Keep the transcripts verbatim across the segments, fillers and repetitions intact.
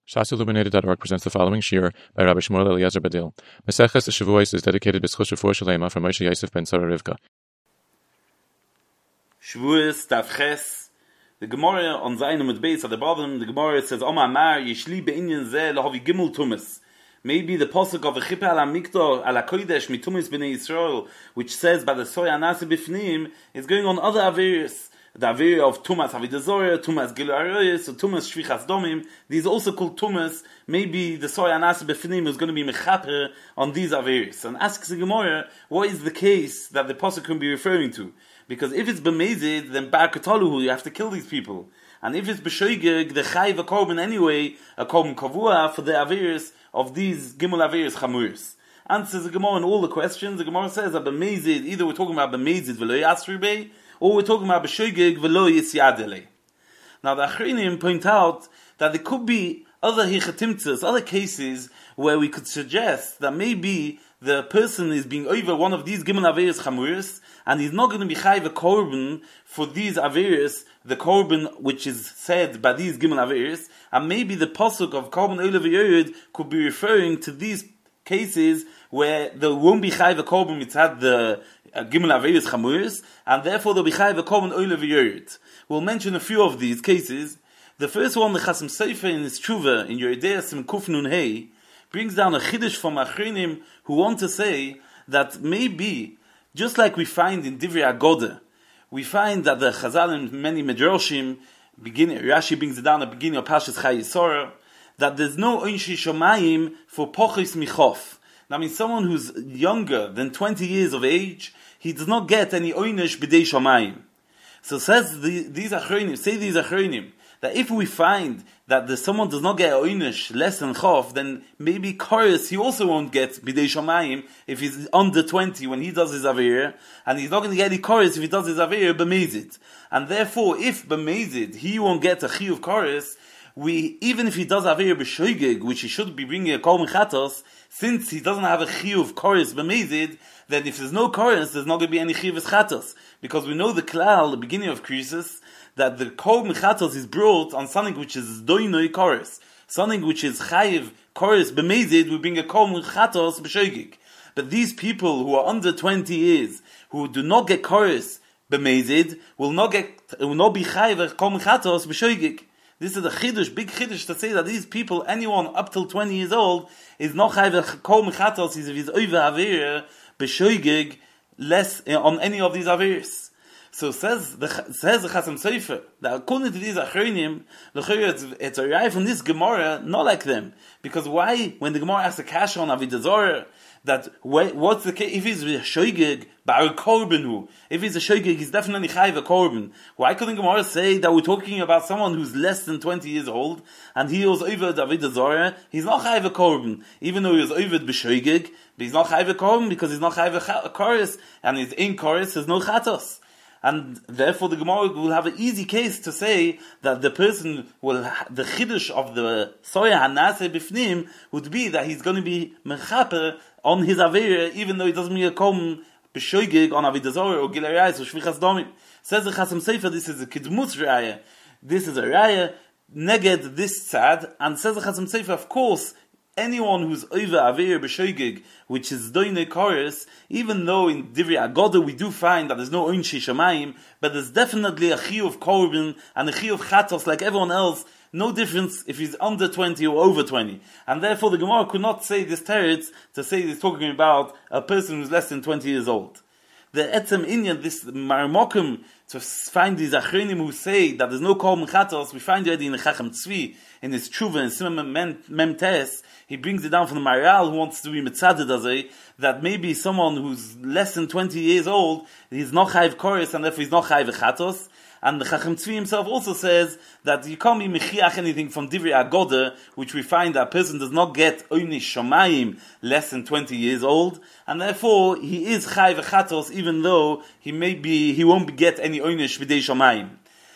Shas Illuminated dot org presents the following shir by Rabbi Shmuel Eliezer Badil. Maseches Shavuos is dedicated to B'schus Refuah Shalema from Moshe Yosef ben Sarah Rivka. Shavuos Daf Ches. The Gemara on Zayin with base at the bottom, the Gemara says, Oma Amar Yishli be'inyan zeh lahavi gimel tumas. Maybe the pasuk of the Chippah ala Mikdor ala Kodesh mitumis b'nei Yisrael, which says by the Soya Nasi b'fnim, is going on other Averis. The Avir of Tumas Havidazorah, Tumas Gilui Arayos, or Tumas Shvichas Domim, these also called Tumas. Maybe the Soya Nasi b'fnim is going to be mechaper on these Averis. And asks the Gemara, what is the case that the pasuk can be referring to? Because if it's b'mezid, then ba'akataluhu, you have to kill these people. And if it's b'shoigeg, the chayv a korban anyway, a korban kavua for the averis of these gimel averis chamuris. Answers the Gemara on all the questions. The Gemara says that b'mezid, either we're talking about b'mezid v'lo yasribei, or we're talking about b'shoigeg v'lo yisyadele. Now the Achrinim point out that there could be other hichatimtzas, other cases where we could suggest that maybe the person is being over one of these gimel averis chamuris, and he's not going to be chayv a korban for these averis, the korban which is said by these gimel averis, and maybe the pasuk of korban oila v'yored could be referring to these cases where there won't be chayv a korban mitzad the uh, gimel averis chamuris, and therefore there'll be chayv a korban oila v'yored. We'll mention a few of these cases. The first one, the Chasam Sofer in his Tshuva in Yeridei Sim Kuf Nun Hey, brings down a chiddush from Achrinim who want to say that maybe, just like we find in Divrei Agoda, we find that the Chazal and many Medrashim, beginning, Rashi brings it down at the beginning of Parshas Chayei Sarah, that there's no Onshi Shomayim for Pochis Michof. That means someone who's younger than twenty years of age, he does not get any Oynish B'dei Shomayim. So says the, these Achrinim, say these Achrinim, that if we find that the, someone does not get oynish less than chof, then maybe chorus he also won't get bidei shamayim if he's under twenty when he does his avir, and he's not going to get any chorus if he does his avir b'mezid. And therefore, if b'mezid he won't get a chiyuv chorus, we even if he does avir b'shoigeg, which he should be bringing a kol mechatos, since he doesn't have a chiyuv chorus b'mezid, then if there's no chorus, there's not going to be any chiyuv chatos, because we know the klal, the beginning of krisis, that the kol mechatos is brought on something which is doinoi chorus, something which is chayiv chorus b'mezid, we bring a kol mechatos b'shoigeg. But these people who are under twenty years, who do not get chorus b'mezid, will not get, will not be chayiv kol mechatos b'shoigeg. This is a chiddush, big chiddush to say that these people, anyone up till twenty years old, is not chayiv kol mechatos, if he's over avir b'shoigeg less on any of these avirs. So says the says the Chasam Sofer that according to these Achronim, it's, it's a raya from this Gemara, not like them. Because why, when the Gemara asks a kasha on Avodah Zarah, that what's the case if he's a shoigeg ba'ar korban? If he's a shoigeg, he's definitely chayv a korban. Why couldn't Gemara say that we're talking about someone who's less than twenty years old and he was over Avodah Zarah? He's not chayv a korban, even though he was over b'shoigeg, but he's not chayv a korban because he's not chayv a chorus, and his in chorus has no chatos. And therefore the Gemara will have an easy case to say that the person will, the chiddush of the soya hanase bifnim would be that he's going to be mechaper on his avera, even though he doesn't mean a kom b'shoigeg on Avodah Zarah or gilui arayos or shvichas domim. Says the Chasam Sofer, this is a kidmus raya. This is a raya neged this tzad, and says the Chasam Sofer, of course, anyone who's over avir b'shoigeg, which is doinei chorus, even though in Divrei Agoda we do find that there's no onshi shamayim, but there's definitely a chiyuv korban and a chiyuv chatos like everyone else. No difference if he's under twenty or over twenty. And therefore the Gemara could not say this teretz to say he's talking about a person who's less than twenty years old. The etzem inyan, this marmokim, to find these achronim who say that there's no kol mechatos, we find already in the Chacham Tzvi, in his Tshuva, in Simon Mem Tes, he brings it down from the Maral who wants to be mitzaded azay, that maybe someone who's less than twenty years old, he's not chayv chorus, and therefore he's not chayv chatos. And the Chacham Tzvi himself also says that you can't be mechiach anything from Divrei Agoda, which we find that a person does not get oynish shomayim less than twenty years old, and therefore he is chayv chatos, even though he may be, he won't get any oynish b'dei shomayim.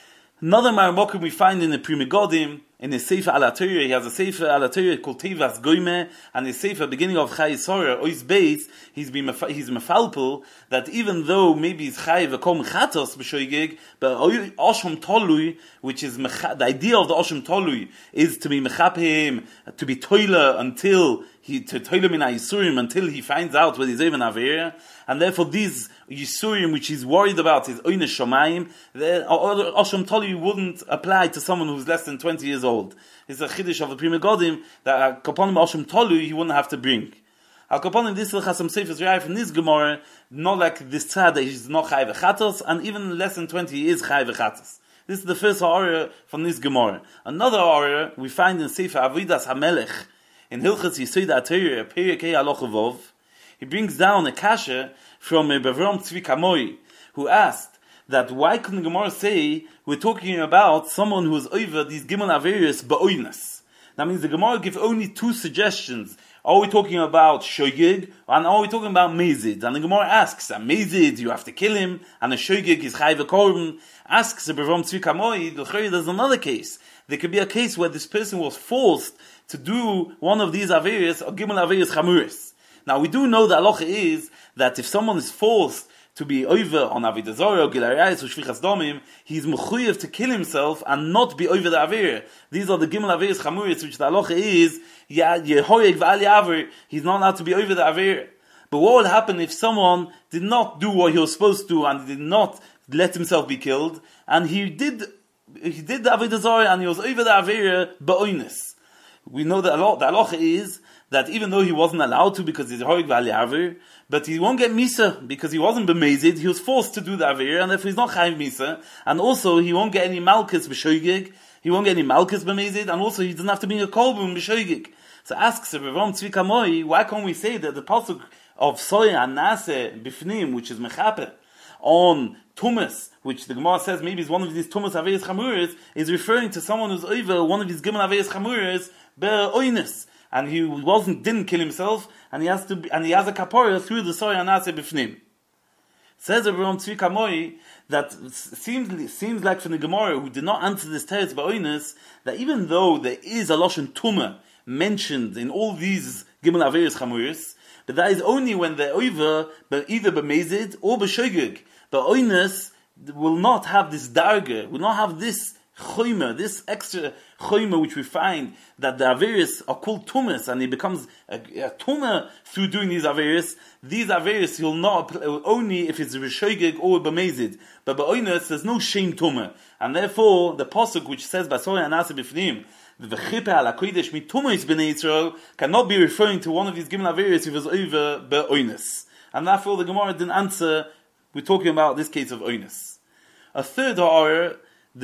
Another Marmokim we find in the Pri Megadim, in his Sefer Al HaTorah, he has a Sefer Al HaTorah called Tevas Goyme, and his Sefer, beginning of Chai Yisora, Ois Beis, he's been he's mefalpel that even though maybe he's Chai v'kom chatos b'shoigig, but Osham Tolui, which is the idea of the Osham Tolui, is to be mechapim, to be toiler until he to toiler min Yisurim until he finds out whether he's even Avera, and therefore these Yisurim which he's worried about is Oine Shomayim, the Osham Tolui wouldn't apply to someone who's less than twenty years old. It's a chiddush of the Pri Megadim that Kaponim Osham Tolui he wouldn't have to bring. Al Kaponim this will have some seifers raya from this Gemara, not like this tzad that he's not Chai v'chatos, and even less than twenty he is Chai v'chatos. This is the first ha'ara from this Gemara. Another ha'ara we find in Sefer Avodas HaMelech, in Hilchas Yesod HaTorah, Perek Hei Halacha Vov. He brings down a kasha from Bavram Tzvi Kamoi, who asked that why couldn't the Gemara say we're talking about someone who is over these Gimel Averius ba'oinas? That means the Gemara gives only two suggestions. Are we talking about Shoigig, and are we talking about Mezid? And the Gemara asks, a Mezid, you have to kill him, and a Shoigig is Chai v'korban. Asks the Bavram Tzvi Kamoi, there's another case. There could be a case where this person was forced to do one of these Averius, or Gimel Averius Chamuris. Now we do know the halacha is that if someone is forced to be over on Avodah Zarah, Gilui Arayos, or Shvichas Damim, he's mechuyev to kill himself and not be over the Aver. These are the Gimel Averius Chamuris, which the halacha is, Yehoyeg v'al Yaver, he's not allowed to be over the Aver. But what will happen if someone did not do what he was supposed to and did not let himself be killed, and he did he did the Avodah Zarah and he was over the Aver ba'oinus? We know that a lot, the halacha is that even though he wasn't allowed to because he's Horig V'al Yaver, but he won't get Misa because he wasn't bemazed, he was forced to do the Aver, and therefore he's not Chayiv Misa, and also he won't get any Malkus B'shoigig, he won't get any Malkus bemazed, and also he doesn't have to bring a Kolbun B'shoigig. So asks Bavram Tzvi Kamoi, why can't we say that the pasuk of Soya and Nase Bifnim, which is Mechaper, on Tumas, which the Gemara says maybe is one of these Tumas Aveiros Chamuris, is referring to someone who's over one of these Gimel Aveiros Chamuris be'oinus, and he wasn't didn't kill himself, and he has to be, and he has a kapora through the Soya Nase Bifnim. Says Avraham Tzvi Kamoi that seems seems like from the Gemara who did not answer this teretz be'oinus, that even though there is a lashon tuma mentioned in all these Gimel Aveiros Chamuris, but that is only when they're over, but either b'mezid or b'shoigig. The oinus will not have this darga, will not have this choyma, this extra choyma which we find that the Aveiros are called tumas, and he becomes a, a tuma through doing these Aveiros. These Aveiros will not only if it's b'shoigig or b'mezid, but b'oinus there's no shame tuma, and therefore the pasuk which says b'soya nase b'fnim, the Chippah ala kodesh mitumois b'nei Yisrael cannot be referring to one of these Gimel Aveiros if it was over be'oinus. And therefore the Gemara didn't answer, we're talking about this case of oinus. A third ha'ara,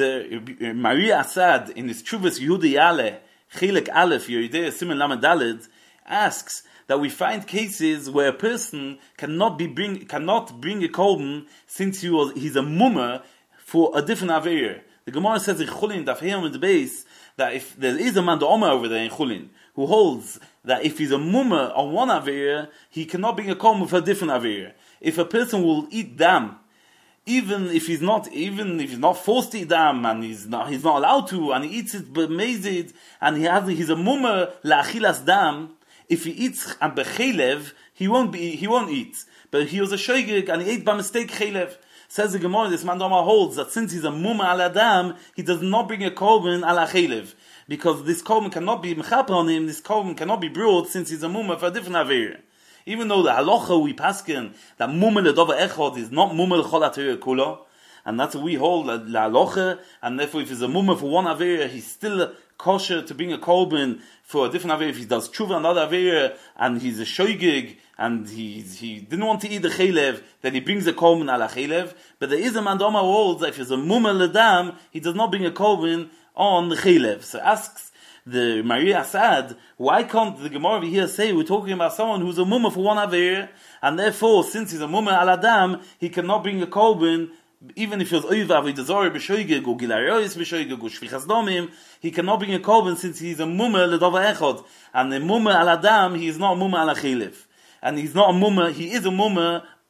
the Maria Assad in his Chuvas Yehuda Yale, Chelek Aleph, Yeridei Simen Lamed Daled, asks that we find cases where a person cannot be bring cannot bring a korban since he was he's a mummer for a different Aveir. The Gemara says in Chulin Daf Heyam in the base that if there is a man the Omer over there in Chulin who holds that if he's a mummer on one Aveir, he cannot bring a korban for a different Aveir. If a person will eat dam, even if he's not, even if he's not forced to eat dam, and he's not, he's not allowed to, and he eats it b'mezid, and he has, he's a mummer la'achilas dam. If he eats b'chelev, he won't be, he won't eat. But he was a shoigig, and he ate by mistake chelev. Says the Gemara, this man Dama holds that since he's a mummer al adam, he does not bring a korban ala chelev, because this korban cannot be mechaper on him. This korban cannot be brought since he's a mummer for a different aver. Even though the halacha we paskin that mumel ledova echod is not mumel chol atayir kula, and that's what we hold la halacha, and therefore if he's a mumel for one aver, he's still kosher to bring a korban for a different aver. If he does tshuva another aver and he's a shoigig and he he didn't want to eat the chelev, then he brings a korban ala chelev. But there is a mandama who holds that if he's a mumel ledam, he does not bring a korban on the chelev. So asks the Maria Assad, why can't the Gemara over here say we're talking about someone who's a mumma for one aver, and therefore since he's a mumma al adam, he cannot bring a korban even if he was oiva avodah zarah b'shoigeg or Gilui Arayos b'shoigeg or shvichas damim, he cannot bring a korban since he's a mumma ledava echad, and the mumma al adam he is not a mumma al chelev, and he's not a mumma, he is a mumma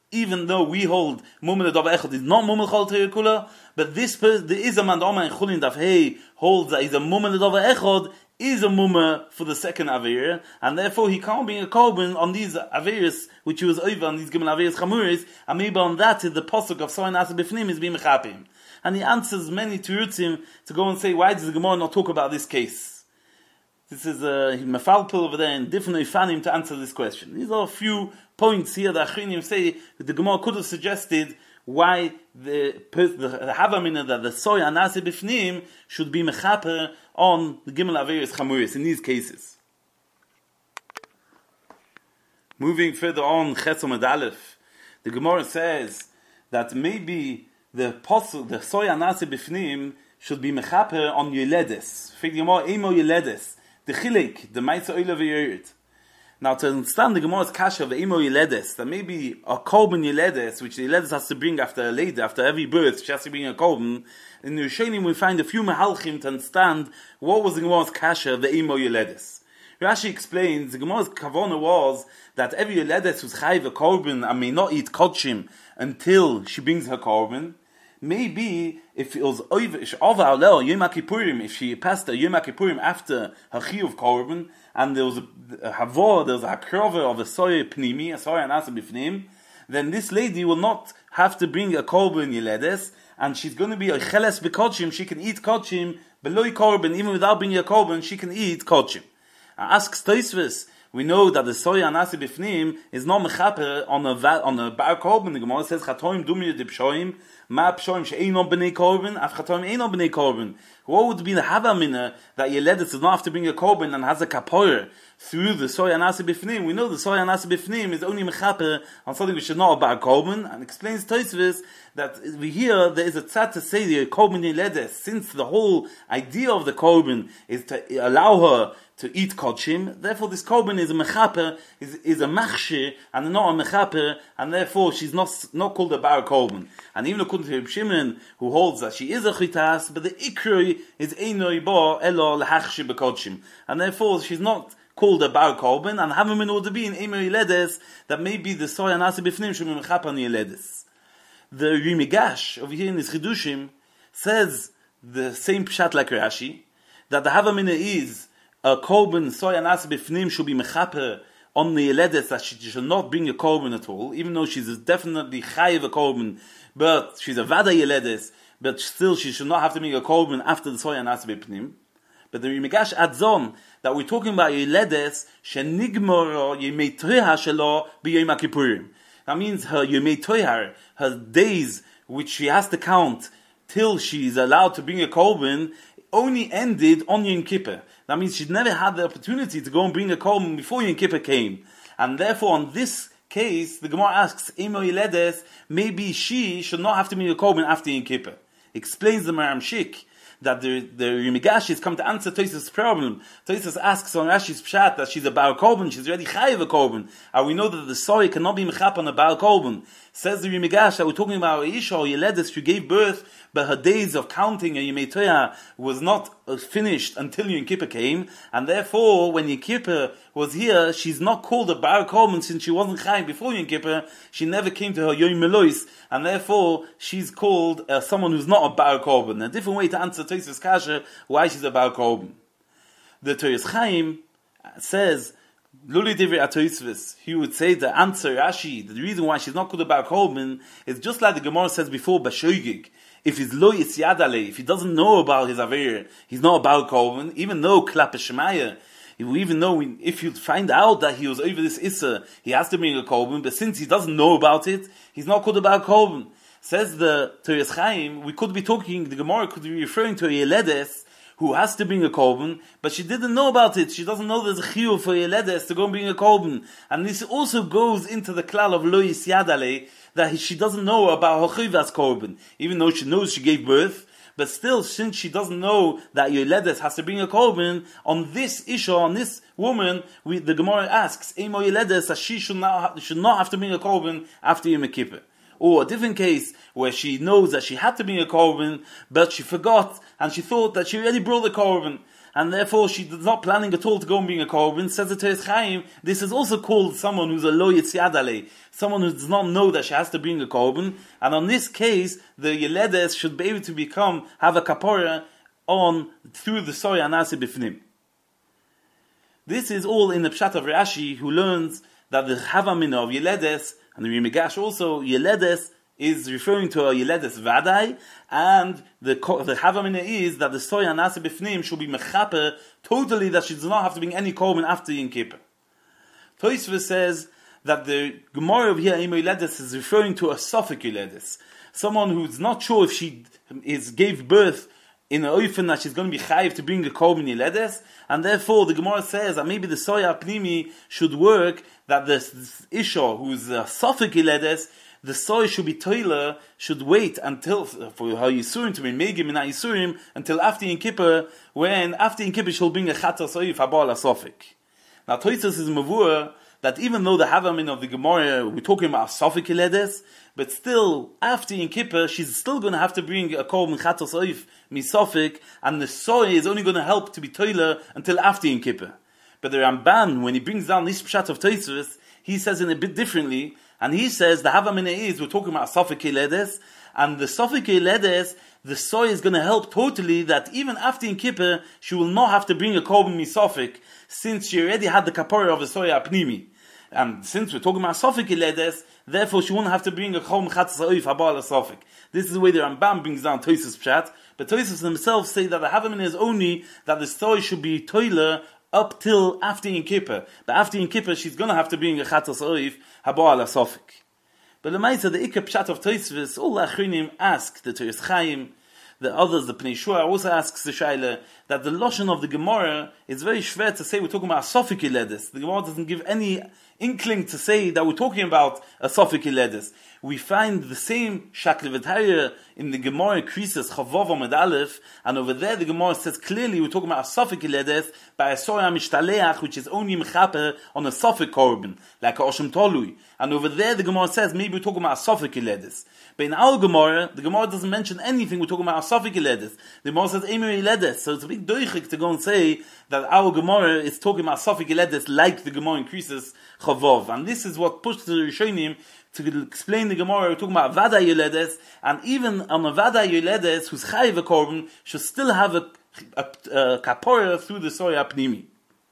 even though we hold Mumel Dava Echad is not Mumel Chol Teir Kula, but this person, there is a man Oma in Chulin Daf Hey holds that he's a Mumel Dava Echad, is a Mumah for the second Aveir, and therefore he can't be a Korban on these Aveirs, which he was over on these Gimel Aveirs Chamuris, and maybe on that is the Pasuk of Soy Nasa Bifnim is being Mechapim. And he answers many Terutzim to go and say, why does the Gemara not talk about this case? This is a Mefalpil over there in different Ifanim to answer this question. These are a few points here that Achrinim say that the Gemara could have suggested why the the Havamina that the Soy Anase Bifnim should be Mechaper on the Gimel Averis Chamuris in these cases. Moving further on, Chesom Aleph, the Gemara says that maybe the Posel, the Soy Anase Bifnim should be Mechaper on Yeledes. Fig Gemara, Emo Yeledes, the Chilek, the Maitza Oile V'Yerit. Now, to understand the Gemara's kasha of Emo Yeledes, that maybe a Korban Yeledes, which the Yeledes has to bring after a lady, after every birth, she has to bring a Korban. In the Rishonim, we find a few Mahalchim to understand what was the Gemara's kasha of the Emo Yeledes. Rashi explains, the Gemara's kavona was that every Yeledes who's chayiv a Korban and may not eat kodshim until she brings her Korban. Maybe if it was over, Yom Kippurim, if she passed a Yom Kippurim after her chiyuv Korban, and there was a, a havor, there was a hakrova of a soy pnimi, a soy anasa bifnim, then this lady will not have to bring a korban yeledes, and she's going to be a cheles bekodshim. She can eat kodshim below korban, even without bringing a korban. She can eat kodshim. Asks Tosfos, we know that the soy anasa bifnim is not mechaper on a on a bar korban. The Gemara says chatoim dumir dipshoim ma pshoim she'eino b'nei korban af chatoim eino b'nei korban. What would be the havamina that Yeledes does not have to bring a korban and has a kapoyer through the soy anasa bifnim? We know the soy anasa bifnim is only mechaper on something which is not a bar korban, and explains Tosfos that we hear there is a tzad to say the korban Yeledes, since the whole idea of the korban is to allow her to eat kodshim, therefore this korban is a mechaper, is, is a machshir, and not a mechaper, and therefore she's not not called a bar korban. And even according to Reb Shimon, who holds that she is a chitas, but the ikroi is einoi bo elo lehachshir bekodshim, and therefore she's not called a bar korban, and having in order to be in emo yeledes, that maybe the soy anasi bifnim should be mechaper on yeledes. The Rimigash over here in his Chidushim says the same pshat like Rashi, that the havamina is a korban soy anas bifnim should be mechaper on the yeledes, that she should not bring a korban at all, even though she's definitely chayiv a korban, but she's a vada yeledes, but still she should not have to bring a korban after the soy anas bifnim. But the Rimigash adds on that we're talking about yeledes shenigmoro yemei tohar shelo b'yom kippurim. That means her yemei tohar, her days which she has to count till she's allowed to bring a korban, only ended on Yom Kippur. That means she never had the opportunity to go and bring a korban before Yom Kippur came. And therefore, on this case, the Gemara asks, Emo Yeledes, maybe she should not have to bring a korban after Yom Kippur. Explains the Maram Shik that the the Rimigash has come to answer Tosfos' problem. Tosfos asks on Rashi's pshat that she's a bar korban, she's already chayiv a korban, and we know that the soy cannot be mechap on a bar korban. Says the Rimigash that we're talking about Isha or Yeledes, she gave birth, but her days of counting a Yemei Tohar was not finished until Yom Kippur came, and therefore when Yom Kippur was here, she's not called a bar korban since she wasn't chayiv before Yom Kippur. She never came to her Yom Melois, and therefore she's called uh, someone who's not a bar korban. A different way to answer Tosfos kasha why she's a bar korban. The Toras Chaim says, Luli Divrei Tosfos, he would say the answer Rashi, the reason why she's not called a bar korban is just like the Gemara says before, Bashoigig. If he's lo yisyadale, if he doesn't know about his aver, he's not a bar korban, even though klap shemaya, even though we, if you find out that he was over this issa, he has to bring a korban, but since he doesn't know about it, he's not called a bar korban. Says the Toras Chaim, we could be talking, the Gemara could be referring to a Yeledes who has to bring a korban, but she didn't know about it. She doesn't know there's a chiyuv for Yeledes to go and bring a korban. And this also goes into the klal of lo yisyadale, that she doesn't know about her chiyuvas korban, even though she knows she gave birth. But still, since she doesn't know that Yeledes has to bring a korban, on this isha, on this woman, we, the Gemara asks, Emo Yeledes, that she should not, should not have to bring a korban after Yom Kippur. Or a different case where she knows that she had to bring a korban, but she forgot and she thought that she already brought the korban. and therefore she is not planning at all to go and bring a korban. Says the Teres Chaim, this is also called someone who's a lo yitziadale, someone who does not know that she has to bring a korban, and on this case, the yeledes should be able to become, have a kapora on, through the soy anase bifnim. This is all in the Pshat of Rashi, who learns that the Havamina of Yeledes, and the Rimigash also, Yeledes is referring to a Yeledes Vadai, and the the Havamina is that the Soy Anase Bifnim should be Mechaper totally, that she does not have to bring any korban after Yom Kippur. Tosfos says that the Gemara of here, Imo Yeledes, is referring to a Sophic Yeledes, someone who's not sure if she is gave birth in an oifen that she's going to be chayiv to bring a korban yeledes, and therefore the Gemara says that maybe the soya pnimi should work, that this, this isha who's a sofik yeledes, the soy should be toiler, should wait until for her yisurim to be megim in yisurim until after Yom Kippur, when after Yom Kippur she'll bring a chatas soif habal a sofik. Now Tosfos is mavur that even though the havamin of the Gemara we're talking about sofik yeledes, but still, after Yom Kippur, she's still going to have to bring a korban chatos oif misofik, and the soy is only going to help to be toiler until after Yom Kippur. But the Ramban, when he brings down this pshat of Tosfos, he says it a bit differently, and he says the havamina is we're talking about sofik yeledes, and the sofik yeledes, the soy is going to help totally that even after Yom Kippur, she will not have to bring a korban misofik, since she already had the kapora of a soy apnimi. And since we're talking about Sofik Yeledes, therefore she won't have to bring a Chom Chatzas Oif Habal Sofik. This is the way the Rambam brings down Tosfos Pshat, but Tosfos themselves say that the Havamin is only that the story should be toiler up till after Yom Kippur. But after Yom Kippur, she's going to have to bring a Chatzas Oif Habal Sofik. But the Maisa, the Ikka Pshat of Tosfos, all the Achrinim ask, the Teres Chaim, the others, the Pnei Shua, also asks the Shaila that the Lashon of the Gemara is very shver to say we're talking about a Sofik Yeledes. The Gemara doesn't give any inkling to say that we're talking about a Sofik Yeledes. We find the same Shakli V'Tayya in the Gemara Krisis Chavav Amud Aleph, and over there the Gemara says clearly we're talking about a Sofik Yeledes by a Soya Mishtaleach, which is only Mechaper on a Sofik Korban, like a Oshem Tolui. And over there the Gemara says maybe we're talking about a Sofik Yeledes. But in our Gemara, the Gemara doesn't mention anything, we're talking about a Sofik Yeledes. The Gemara says Emer Yeledes, so it's a big doichik to go and say that our Gemara is talking about Sofik Yeledes like the Gemara increases Chavov. And this is what pushed the Rishonim to explain the Gemara. We're talking about Vada Yeledes, and even on a Vada Yeledes who's Chayiv a Korban should still have a, a, a kapora through the Soya Pnimi.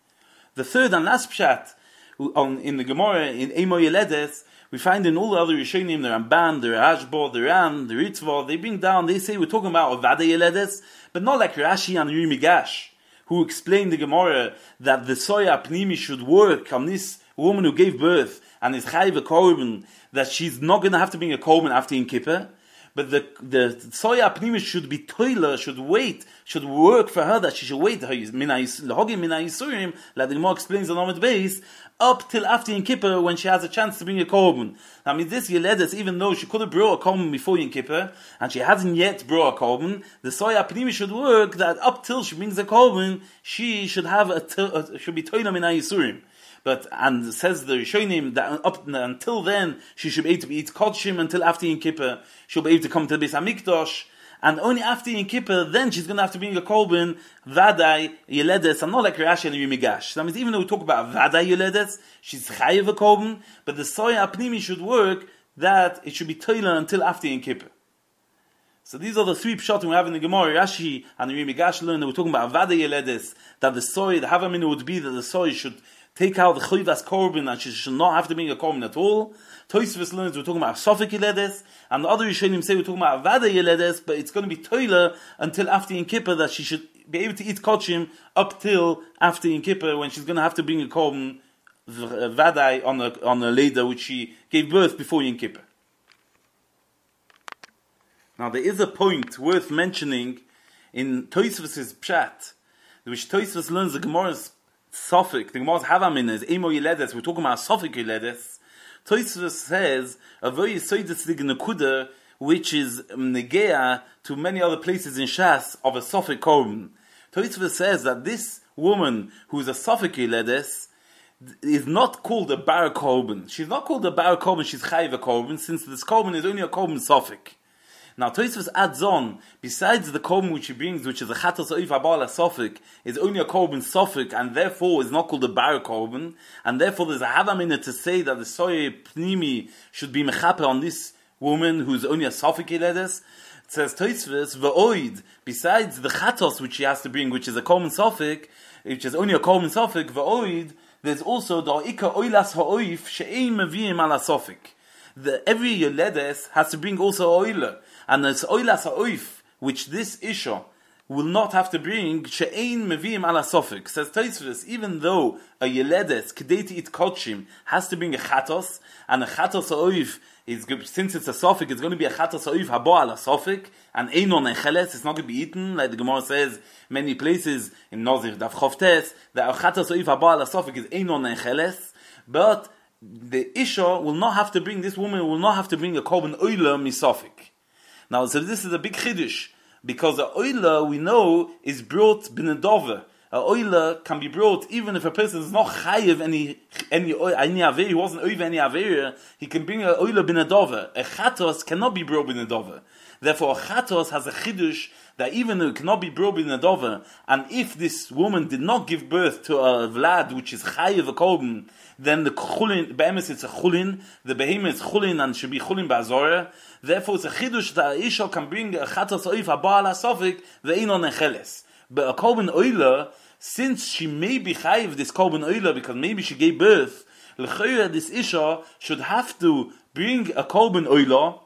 The third and last pshat on, in the Gemara, in Emo Yeledes, we find in all the other Rishonim, the Ramban, the Rashba, the Ran, the Ritzvah, they bring down, they say we're talking about Vada Yeledes, but not like Rashi and Rimigash, who explained the Gemara that the Soya Pnimi should work on this woman who gave birth and is Chayiv a Korban, that she's not going to have to bring a Korban after Yom Kippur, but the the Soya Pnimi should be toiler, should wait, should work for her, that she should wait, like the Gemara explains on Amud Beis, up till after Yom Kippur when she has a chance to bring a Korban. I mean, this Yeledes, even though she could have brought a Korban before Yom Kippur, and she hasn't yet brought a Korban, the Soya Pnimi should work that up till she brings a Korban, she should have a, a should be toiler min Yisurim. But, and says the Rishonim that up until then she should be able to eat kodshim until after Yom Kippur. She'll be able to come to the Beis Hamikdash, and only after Yom Kippur then she's going to have to bring a korban Vadai Yeledes, and not like Rashi and Rimigash. That means even though we talk about Vadai Yeledes, she's chayiv a korban, but the Soya Apnimi should work that it should be toiler until after Yom Kippur. So these are the three pshatim we have in the Gemara. Rashi and Rimigash learn that we're talking about Vadai Yeledes, that the soy, the Havamina would be that the soy should take out the chayvas korban and she should not have to bring a korban at all. Tosfos learns we're talking about Sofik Yeledes, and the other Rishonim say we're talking about Vada Yeledes, but it's going to be toiler until after Yom Kippur, that she should be able to eat kodshim up till after Yom Kippur, when she's going to have to bring a korban Vadai on a on a leda which she gave birth before Yom Kippur. Now there is a point worth mentioning in Tosfos' pshat, which Tosfos learns the Gemara's Sofik, the Gemara's Havamin is Emo Yeledes, we're talking about Sofik Yeledes. Tosfos says a very yisoidistic nekuda, which is negea to many other places in Shas of a Sofik korban. Tosfos says that this woman who is a Sofik Yeledes is not called a bar korban. She's not called a bar korban. She's chayiv a korban, since this korban is only a korban Sofik. Now Tosfos adds on, besides the korban which he brings, which is a chatos oif habal asofik, is only a korban sofik, and therefore is not called a bar korban, and therefore there's a havamina to say that the soye pnimi should be mechaper on this woman who's only a sofik iledes. It says Tosfos v'oid, besides the chatos which she has to bring, which is a korban sofik, which is only a korban sofik, v'oid, there's also the ika oilas ha'oif she'ein meviim ala sofik. The every yoledes has to bring also oila, and it's oilas ha'oif, which this isha will not have to bring she'ein meviim ala sofik. Says Tosfos, even though a yoledes kedei it kochim has to bring a chatos, and a chatos ha'oif is, since it's a sofik, it's going to be a chatos ha'oif habo ala sofik, and einon echeles, it's not going to be eaten, like the Gemara says many places in Nozir Daf Chovtes, that a chatos ha'oif habo ala sofik is einon echeles, but the Isha will not have to bring, this woman will not have to bring a korban oila misofik. Now, so this is a big chiddush, because the oila, we know, is brought b'nedova. A oila can be brought even if a person is not chayiv any any any aver, he wasn't over any aver, he can bring a oila b'nedova. A chatos cannot be brought b'nedova. Therefore, a chatos has a chiddush that even though it cannot be brought b'nedova, and if this woman did not give birth to a vlad which is chayiv a korban, then the chulin, be'emes it's a chulin, the behemoth is chulin and should be chulin ba'azorah. Therefore, it's a chidush that a isha can bring a chatos oif haba ala sofik ve'inon necheles. But a korban oila, since she may be chayiv this korban oila because maybe she gave birth, l'chayra this isha should have to bring a korban oila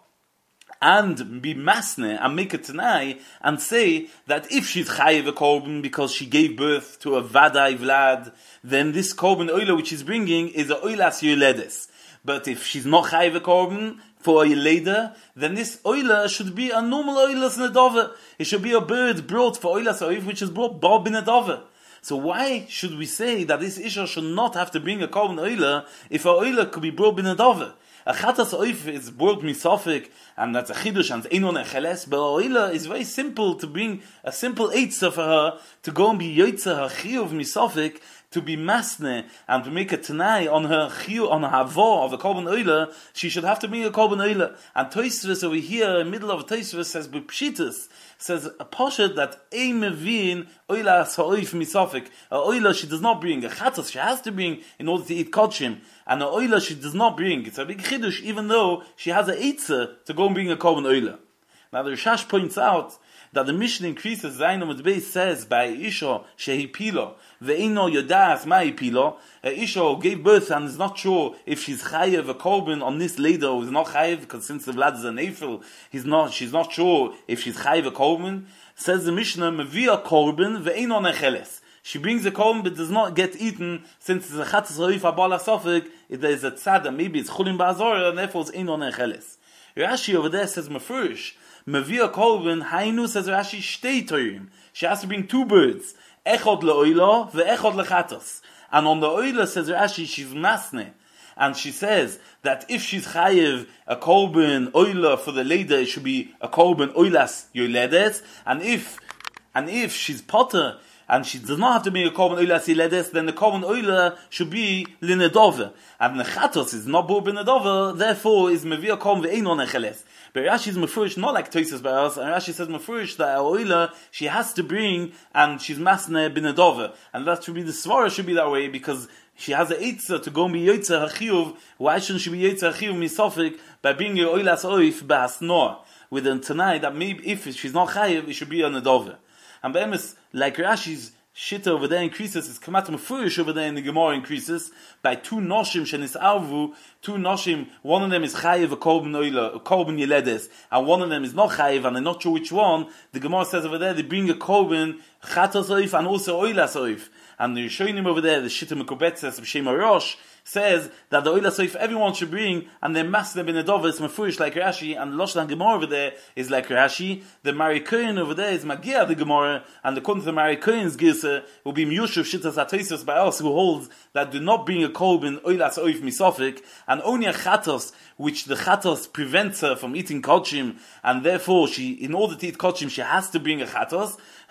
and be masne and make a tanai and say that if she's chayiv a korban because she gave birth to a vadai vlad, then this korban oila which she's bringing is a oilas yoledes. But if she's not chayiv a korban for a yeleda, then this oila should be a normal oilas nedova. It should be a bird brought for oilas oif which is brought bob in nedova. So why should we say that this isha should not have to bring a korban oila if a oila could be brought in nedova? A chatas oif is brought misofik, and that's a chidush, and it's einon echeles, but oila is very simple to bring a simple eitzah for her to go and be yoitza her chiyuv misofik, to be masne, and to make a tanai on her chiyuv, on her havo of a korban oila, she should have to bring a korban oila. And Tosfos over here, in the middle of Tosfos, says, b'pshitus, says a poshet that ein mevin oila sa'oif misofik. A oila she does not bring, a chatos she has to bring in order to eat kodshim, and a oila she does not bring. It's a big chidush, even though she has a eitzah to go and bring a korban oila. Now the Rishash points out that the Mishnah increases, Zayin Amud Beis says, by Isha shehi pilo, ve'ino yodas ma'i pilo, a Isha who gave birth and is not sure if she's chayev a korban on this later or is not chayev, because since the vlad is an eifel, he's not, she's not sure if she's chayev a korban. Says the Mishnah, mevia korban ve'ino necheles. She brings a korban but does not get eaten, since it's a chatzis roif abala sofik, there is a tzad, maybe it's chulin ba'azorah, and therefore it's ino necheles. Rashi over there says mefurish, mevia korban hainu, says Rashi, shtei torim. She has to bring two birds, echod le'oila ve'echod lechatos. And on the oila, says Rashi, she's masne. And she says that if she's chayiv a korban oila for the leder, it should be a korban oilas yoledes. And if and if she's potter and she does not have to be a korban oilas yoledes, then the korban oila should be linedova. And the chatos is not bo b'nedova, therefore is mevia korban ve'einon necheles. But Rashi is mefurish not like Tosfos by us, and Rashi says mefurish that our oila she has to bring and she's masne b'nedova, and that should be the svara should be that way because she has a eitzah to go and be yotzeh hachiyuv. Why shouldn't she be yotzeh hachiyuv misofik by being your oilas oif b'hasnor with the tonight that maybe if she's not chayiv it should be a nedova. And be'emes like Rashi's Shitta over there increases, is Kamat Mefurish over there in the Gemara increases, by two Noshim Shenis Arvu, two Noshim, one of them is Chayiv a Korban Oila, a Korban Yeledes, and one of them is not Chayiv, and they're not sure which one. The Gemara says over there, they bring a Korban, Chatos Oif, and also Oilas Oif. And the Rishonim over there, the Shitta Mekubetzes of Shema Rosh, says that the Oilas Oif everyone should bring, and their Masne Ben Adova is Mefurish like Rashi, and the Loshan Gemara over there is like Rashi. The Marikoyin over there is Magia the Gemara, and according to the Marikoyin's Girsa, will be Miyushav Shittas HaTosfos by us, who holds that do not bring a Korban Oilas Oif Misofik, and only a Chatos, which the Chatos prevents her from eating Kodshim, and therefore she, in order to eat Kodshim, she has to bring a Chatos.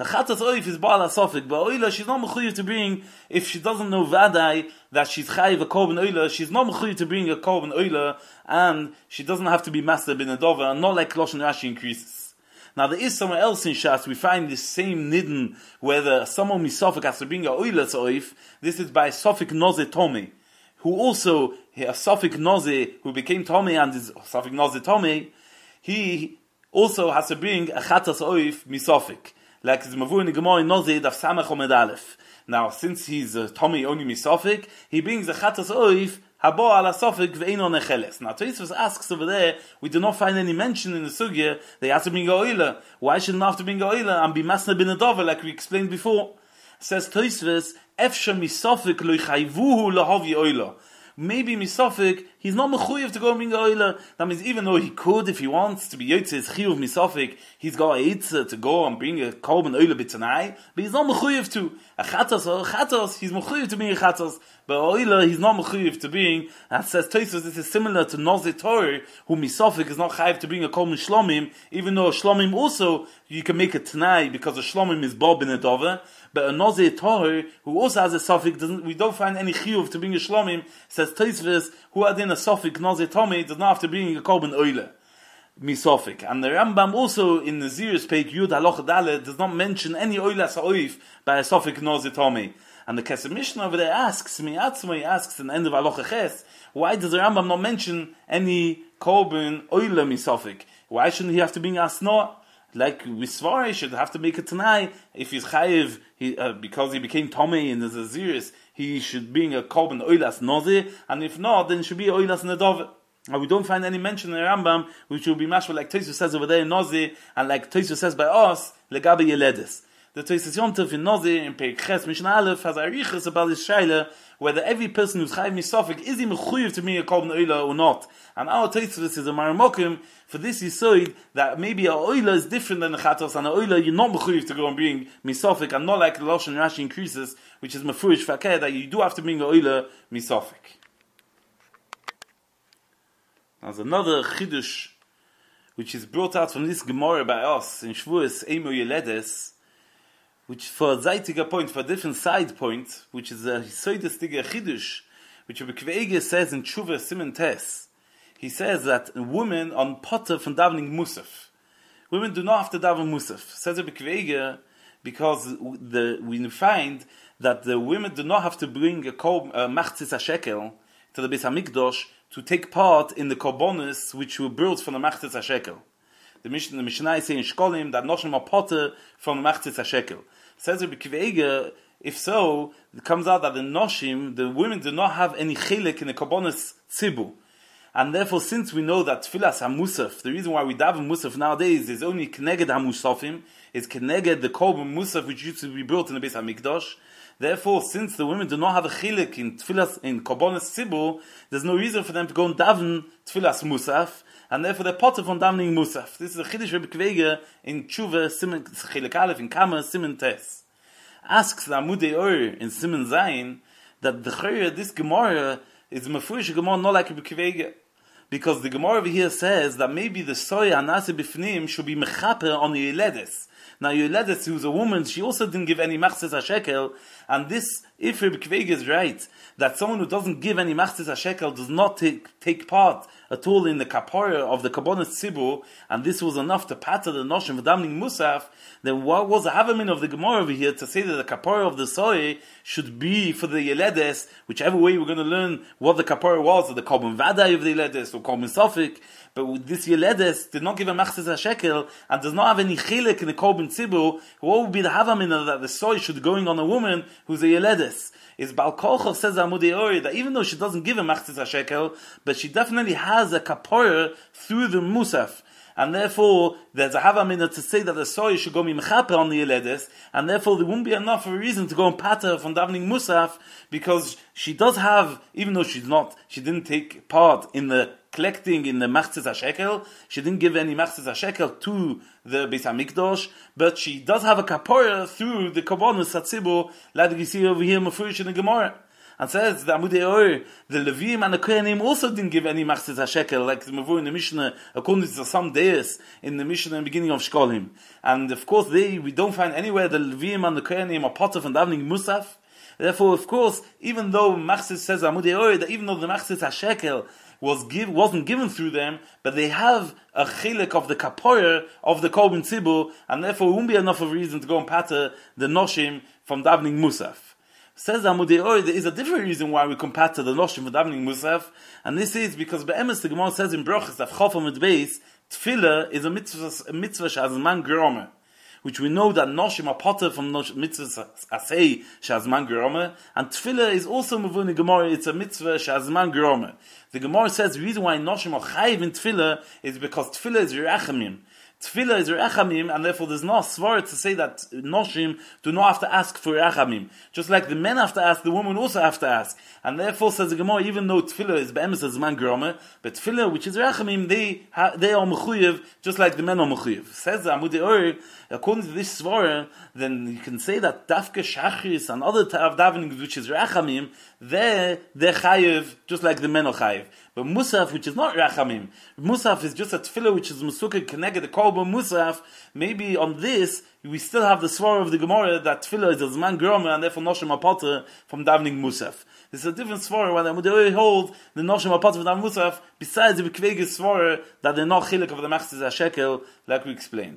The chatas oif is ba'al asofik, but oila she's not mechuyev to bring, if she doesn't know vadai that she's chayiv a korban oila, she's not mechuyev to bring a korban oila, and she doesn't have to be master bin adova, and not like Lashon Rashi increases. Now there is somewhere else in Shas we find this same nidden where the someone misofik has to bring a oila oif. This is by Sofik Noze Tomei, who also a Sofik Noze who became Tomei and is Sofik Noze Tomei. He also has to bring a chatas oif misofik. Like the Mavur in the Gemara in Noze Daf Samach Omed Aleph. Now, since he's a Tomei only misofik, he brings a chatas oif habo ala sofik ve'ino necheles. Now, Tosfos asks over there, we do not find any mention in the sugya they have to bring a oila. Why shouldn't have to bring a oila and be masna bin adova like we explained before? Says Tosfos, efsha misofik lo ychayvuhu lahavi oila. Maybe misofik, he's not mechuyev to go and bring a oila. That means even though he could, if he wants to be yotzei chiyuv misofik, he's got a eitzah to go and bring a korban oila b'tanai, but he's not mechuyev to. A chatos or a chatos, he's mechuyev to bring a chatos, but a oila, he's not mechuyev to bring. And says Tosfos, this is similar to Noze Torah, who misofik is not chayiv to bring a korban shlomim, even though a shlomim also, you can make a tanai, because a shlomim is bob in a dover. But a Noze Torah, who also has a suffix, doesn't, we don't find any chiyuv to bring a shlomim, says Tosfos, who had in a suffix Noze Tomei, does not have to bring a korban oila, misofik. And the Rambam also in the Zirus Peik Yud Halacha Dalet does not mention any oila sa'oif by a suffix Noze Tomei. And the Kesef Mishnah over there asks, Mi'atzmo, he asks in the end of Halacha Ches, why does the Rambam not mention any korban oila misofik? Why shouldn't he have to bring a asnoah? Like Visvar should have to make a tanai if he's chayiv, he, uh, because he became Tomei in the Zaziris, he should bring a korban oilas noze, and if not, then it should be oilas nedove. And we don't find any mention in the Rambam, which will be mashma like Tosfos says over there in noze, and like Tosfos says by us, legabe yeledes. The Tosfos Yontef in noze in Perek Ches Mishnah Aleph has a arichas about this shaila, whether every person who's chayiv misofik is he mechuyev to bring a korban oila or not. And our Tosfos is a maramokim for this yisoid that maybe a oila is different than a chatos, and a oila you're not mechuyev to go and bring misofik, and not like the Lashon Rashi increases, which is mefurish fakeh that you do have to bring a oila misofik. There's another chidush which is brought out from this Gemara by us in Shvuos Emo Yeledes, which for a zeitiger point, for a different side point, which is a hisoidestiger chidush, which Rebbe Kveige says in Tshuva Siman Tes. He says that women on potter from davening musaf. Women do not have to daven musaf. Says Rebbe Kveige, because the, we find that the women do not have to bring a machzis hashekel to the Beis Hamikdash to take part in the korbanos which were built from the machzis hashekel. The Mishnah, the Mishnah is saying in Shkolim that noshim are potter from the machzis hashekel. Says Rebbe Kveige, if so, it comes out that the noshim, the women do not have any chelik in the korbanos tzibu. And therefore, since we know that tfilas hamusaf, the reason why we daven musaf nowadays is only keneged hamusafim, is keneged the korban musaf which used to be built in the Beis Hamikdash. Therefore, since the women do not have a chilik in tfilas in korbanos tzibur, there's no reason for them to go and daven tfilas musaf, and therefore they're potter from davening musaf. This is a chidush Rebbe Kveige in Tshuva Siman Chilik Aleph in Kama Siman Tes. Asks the Amudei Or in Siman Zayin that the chayre this Gemara is mefurish Gemara not like Rebbe Kveige, because the Gemara over here says that maybe the soya anase bifnim should be mechaper on the yeledes. Now Yoledes, who's a woman, she also didn't give any machzis hashekel, and this, if Rebbe Kveige is right, that someone who doesn't give any machzis hashekel does not take take part at all in the kapara of the korbanos tzibur, and this was enough to patter the noshim for davening musaf, then what was the havamin of the Gemara over here to say that the kapara of the soy should be for the Yoledes, whichever way we're going to learn what the kapara was, or the korban vadai of the Yoledes, or korban sofik, but with this Yoledes did not give a machzis hashekel, and does not have any chilik in the korban tzibur, what would be the havamin that the soy should be going on a woman who's a Yoledes? Is Baal Kochach says Amudei Or that even though she doesn't give a machzis hashekel, but she definitely has a kapara through the musaf. And therefore, there's a havamina to say that the soy should go mechaper on the Yoledes, and therefore there won't be enough of a reason to go and patter from davening musaf, because she does have, even though she's not, she didn't take part in the collecting in the machzis hashekel, she didn't give any machzis hashekel to the Beis Hamikdash, but she does have a kapara through the korbanos hatzibur, like you see over here mefurish in the Gemara. and says the Amudei Or, the Levim and the Kohanim also didn't give any machzis hashekel, like the Mavur in the Mishnah, according to some days in the Mishnah in the beginning of Shkolim. And of course, they we don't find anywhere the Levim and the Kohanim are potter from davening musaf. Therefore, of course, even though machzis says Amudei Or, that even though the machzis hashekel was give, wasn't given through them, but they have a chilek of the kapoyer of the Korban Tzibur, and therefore it won't be enough of a reason to go and pater the noshim from davening musaf. Says Amudei Or, there is a different reason why we can pater the noshim from davening musaf, and this is because be'emes the Gemara says in Brochus of Chofam et Beis, tefillah is a mitzvah, a mitzvah shazman gerome, which we know that noshim are potter from mitzvah asay shazman gerome, and tefillah is also mavuni Gemara. It's a mitzvah shazman gerome. The Gemara says the reason why noshim are chayiv in tefillah is because tefillah is yerachamim. Tefillah is Rechamim, and therefore there's no svara to say that Noshim do not have to ask for Rechamim. Just like the men have to ask, the women also have to ask. And therefore, says the Gemara, even though Tefillah is Be'emes as man grome, but Tefillah, which is Rechamim, they, ha, they are Mechuyev, just like the men are Mechuyev. Says the Amudei Or, according to this svara, then you can say that Dafke Shachris and other type of davening, which is Rechamim, they're, they're Chayev, just like the men are Chayev. But Musaf, which is not Rachamim, Musaf is just a tefillah which is Musukah connected the Korban Musaf. Maybe on this, we still have the swara of the Gemara that tefillah is a Zman Groma and therefore Noshim Apata from davening Musaf. This is a different swara when the Amudei Or hold the Noshim Apata from davening Musaf, besides the Bekvege swara that they're not chilek of the Machzis HaShekel, like we explained.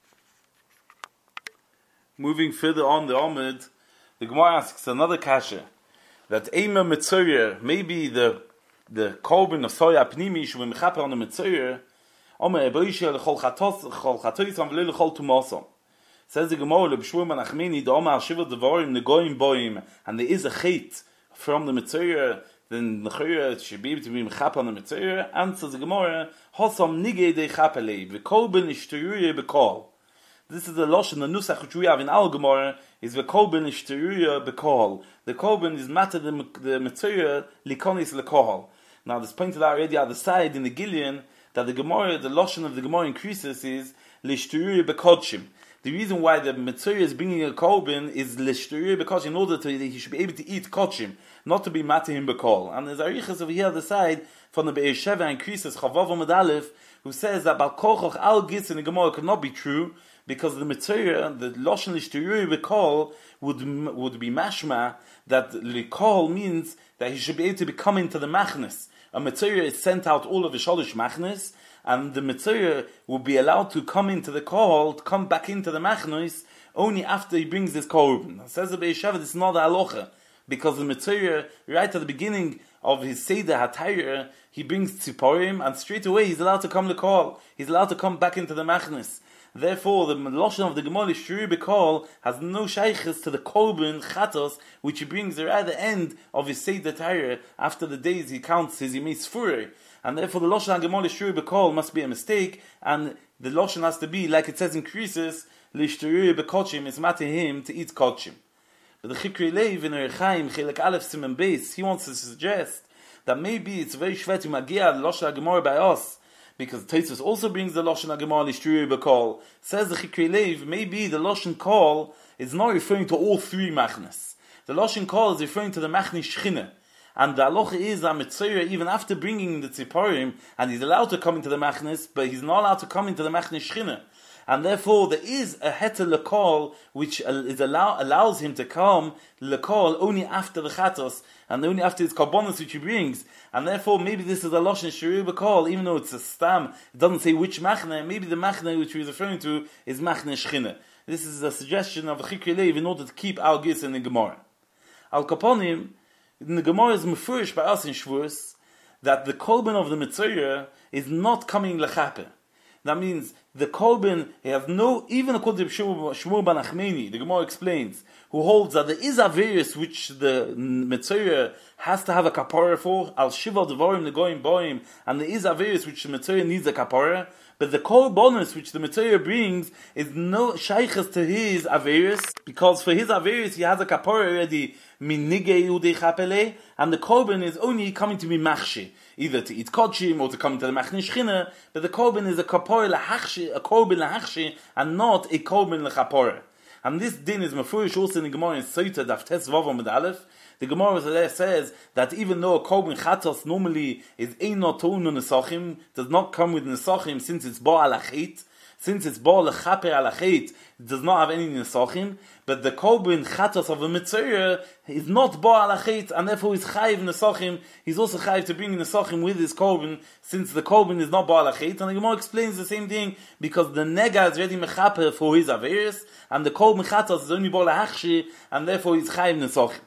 Moving further on the Amud, the Gemara asks another kasha, that Eima Mitzorah, maybe the the Korban of Soya Pnimi Shuvim Mechaper on the Mitzorah, Omer Eboisha Lechol Chatos Chol Chatois Am V'Lei Lechol Tumosom. Says the Gemara Lebshur Menachmeni the Omer Shiva Devarim Negoyim Boim, and there is a chait from the Mitzorah, then the Chayra should be able to be Mechaper on the Mitzorah. Answers the Gemara Hosam Nigei De Chapelei V'Korban Ishteruyeh B'Kol. This is the Lashon, the Nusach which we have in Al Gemara, is the Korban Ishteruyeh B'Kol. The Korban is matter the Mitzorah Likonis L'Kol. Now, this pointed out already at the side in the Gillian that the Gemara, the Lashon of the Gemara increases is L'shturiyah B'Kodshim. The reason why the Mitzorah is bringing a Korban is L'shturiyah B'Kodshim, in order to he should be able to eat Kodshim, not to be matahim B'Kol. And there's Arichas over here at the side from the Be'er Sheva increases Chavav Amud Aleph, who says that Bal Kochoch Al Gitz in the Gemara could not be true because the Mitzorah, the Lashon L'shturiyah B'Kol would would be mashma that L'Kol means that he should be able to be coming to the Machnes. A Mitzorah is sent out all of the Shalosh Machnes, and the Mitzorah will be allowed to come into the Kohol, to come back into the Machnos, only after he brings this Korban. Says the Be'er Sheva, this is not the halacha, because the Mitzorah, right at the beginning of his Seder HaTayr, he brings Tziporim, and straight away he's allowed to come to the Kohol. He's allowed to come back into the Machnos. Therefore, the Lashon of the Gemara Shuri B'Kol has no shaykhs to the Korban Chatos, which he brings right at the end of his Seder Torah, after the days he counts his Yemei Sfurei. And therefore, the Lashon of the Gemara Shuri B'Kol must be a mistake, and the Lashon has to be, like it says in Krisis, L'shturiyah B'Kodshim, is matter him to eat Kodshim. But the Chikri Leiv in Rechaim, Chelek Aleph Simen Beis, he wants to suggest that maybe it's very shvet to magia the Lashon of the Gemara by us, because Tosfos also brings the Lashon HaGemara L'shturiyah B'Kol. Says the Chikri Leiv, maybe the Lashon Kol is not referring to all three Machnes. The Lashon Kol is referring to the Machne Shchina. And the halacha is that Mitzorah, even after bringing the Tziporim, and he's allowed to come into the Machnes, but he's not allowed to come into the Machne Shchina. And therefore, there is a heter lekol which is allow, allows him to come lekol only after the chatos and only after his karbonos which he brings. And therefore, maybe this is a lashon shirui bekol, even though it's a stam. It doesn't say which machne. Maybe the machne which he's referring to is machne shchina. This is a suggestion of a Chikri Leiv in order to keep our gis in the Gemara. Al kaponim, in the Gemara is mefurish by us in Shvuos that the korban of the Mitzorah is not coming lechaper. That means the Korban, he has no, even according to Shmuel ben Achmeni, the Gemara explains, who holds that there is a various which the Mitzorah has to have a kapara for, al shiva devarim negoim boim, and there is a various which the Mitzorah needs a kapara, but the Korbanos which the Mitzorah brings is no shaykhs to his Averis, because for his Averis he has a kapara already, min nigei udei chapele, and the Korban is only coming to be machshi, either to eat kodshim or to come to the machne shchina, but the Korban is a kapara lahachshi, a Korban lahachshi, and not a Korban lechapara. And this din is mafurish also in the Gemara in Sota Daf Tes Vav Amud Aleph, The Gemara there says that even though a korban chatos normally is ein not toun nesachim, does not come with nesachim since it's ba alachit, since it's ba lechaper alachit, it does not have any nesachim. But the korban chatos of a mitzvah is not ba alachit, and therefore he's chayiv nesachim. He's also chayiv to bring nesachim with his korban, since the korban is not ba alachit. And the Gemara explains the same thing because the nega is ready mechaper for his averis, and the korban chatos is only ba lahachshi, and therefore he's chayiv nesachim.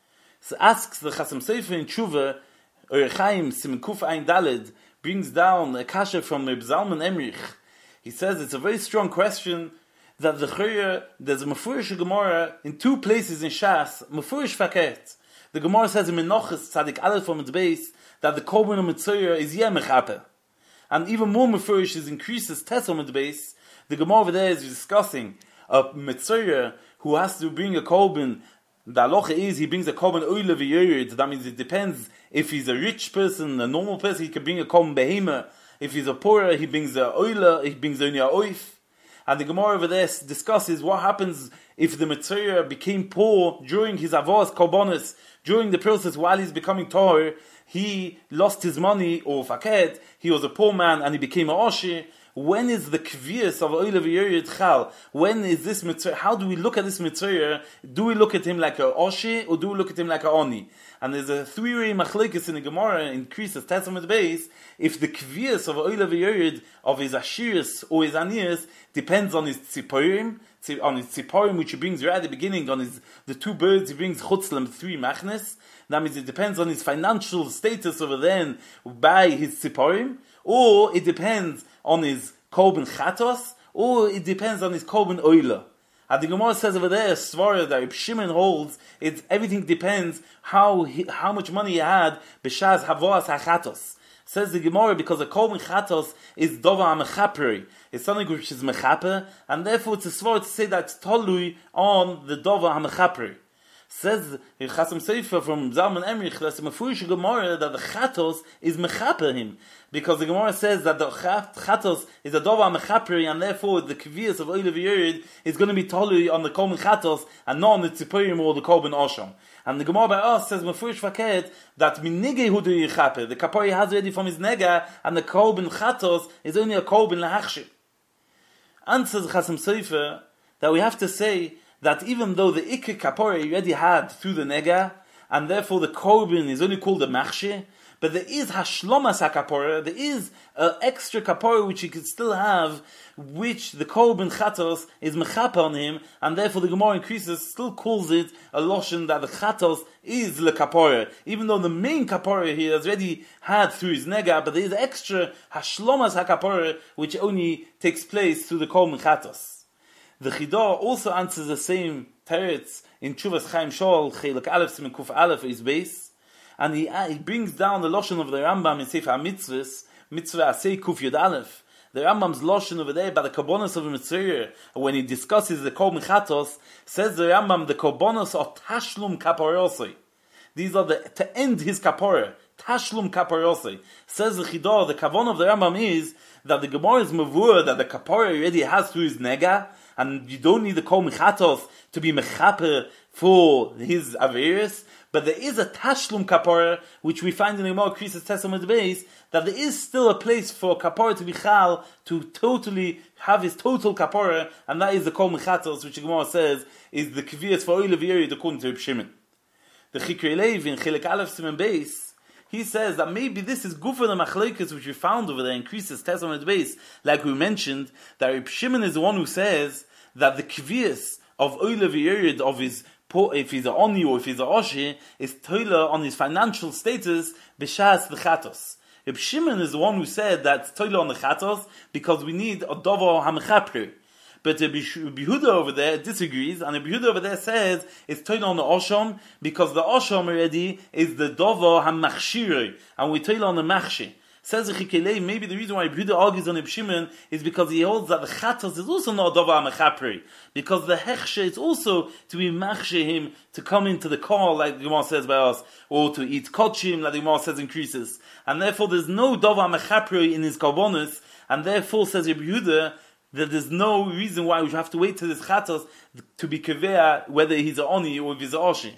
So asks the Chasam Sofer in Tshuva, or Chaim Siman Kuf Ein Daled brings down a kasha from Reb Zalman Emrich. He says it's a very strong question that the Chayya, there's a Mefurish Gemara in two places in Shas, Mefurish Faket. The Gemara says in Menachos Tzadik Aleph from its base that the Korban of Mitzvah is Yeh Mechaper. And even more Mefurish is increases Tes on its base. The Gemara over there is discussing a Mitzvah who has to bring a Korban. The halacha is he brings a korban oile v'yoyed. That means it depends if he's a rich person, a normal person, he can bring a korban behema. If he's a poorer, he brings a oile, he brings only a oif. And the Gemara over there discusses what happens if the Mitzvah became poor during his avos korbanos, during the process while he's becoming tahor, he lost his money or faked, he was a poor man and he became a oshi. When is the kvias of oile v'yoyed chal? When is this mitzvah? How do we look at this mitzvah? Do we look at him like a oshi or do we look at him like a oni? And there's a three-way machlekes in the Gemara increases testament base. If the kvias of oile v'yoyed of his ashiris or his anias depends on his tziporim, on his tziporim which he brings right at the beginning, on his the two birds he brings chutzlam three machnes. That means it depends on his financial status over then by his tziporim, or it depends on his korban chatos, or it depends on his korban oila. And the Gemara says over there, Svara that Reb Shimon holds, it everything depends how he, how much money he had b'shaz havos hachatos. Says the Gemara because a korban chatos is dova mechapri, it's something which is mechaper, and therefore it's a svara to say that it's tolui on the dova hamechapri. Says Chasam Sofer from Zalman Emrich that's a mefurish Gemara that the chatos is mechaper him, because the Gemara says that the chatos is a dova mechapri, and therefore the kvias of oile v'yored is going to be tolui on the korban chatos and not on the tziporim or the korban osham. And the Gemara by us says mefurish faket that minige hu do yichaper, the kapori has already from his nega, and the korban chatos is only a korban lahachshir. Answers Chasam Sofer that we have to say that even though the Ikka Kapore already had through the Nega, and therefore the Korban is only called the Machsheh, but there is Hashlomas HaKapore, there is an extra Kapore which he could still have, which the Korban Chatos is Mechapa on him, and therefore the Gemara increases, still calls it a Loshen that the Chatos is Le Kapore, even though the main Kapore he has already had through his Nega, but there is extra Hashlomas HaKapore which only takes place through the Korban Chatos. The Chidah also answers the same teretz in Tshuvas Chaim Shol, Chelek Aleph, Siman Kuf Aleph, his base, and he, uh, he brings down the Loshen of the Rambam in Sefer HaMitzvahs, Mitzvah Asei Kuf Yud Aleph. The Rambam's Loshen over there by the Korbanos of the Mitzvah, when he discusses the Korban Chatos, says the Rambam, the Korbanos are Tashlum Kaporosoi. These are the, to end his Kapora, Tashlum Kaporosoi. Says the Chidah, the Kavan of the Rambam is that the Gemara is Mavur, that the Kapora already has through his Nega, and you don't need the Korban Chatos to be mechaper for his Averis, but there is a Tashlum Kapora, which we find in the Gemara Krisis Testament base, that there is still a place for Kapora to be Chal, to totally have his total Kapora, and that is the Korban Chatos, which the Gemara says is the Kvias for Oile V'Yerid according to Reb Shimon. The Chikrei Lev in Chelek Aleph Siman base, he says that maybe this is good for the machlekes which we found over there in Krisis Testament base, like we mentioned, that Reb Shimon is the one who says that the kvias of oile v'yerid of his, if he's a oni or if he's a oshi, is toila on his financial status b'shas the chatos. Reb Shimon is the one who said that it's toila on the chatos because we need a dovo hamechapri. But the Yehuda over there disagrees, and the Yehuda over there says it's toila on the osham because the osham already is the dovo hamachshiri, and we toila on the machshi. Says the Chikelei, maybe the reason why Yehuda argues on Reb Shimon is because he holds that the chatos is also not a dovo hamechapri, because the hechshe is also to be machshe him to come into the call, like the Gemara says by us, or to eat kochim, like the Gemara says in Krisis, and therefore there's no dovo hamechapri in his karbonos, and therefore says Reb Yehuda that there's no reason why we have to wait till this chatos to be kaveh whether he's a oni or if he's a oshi.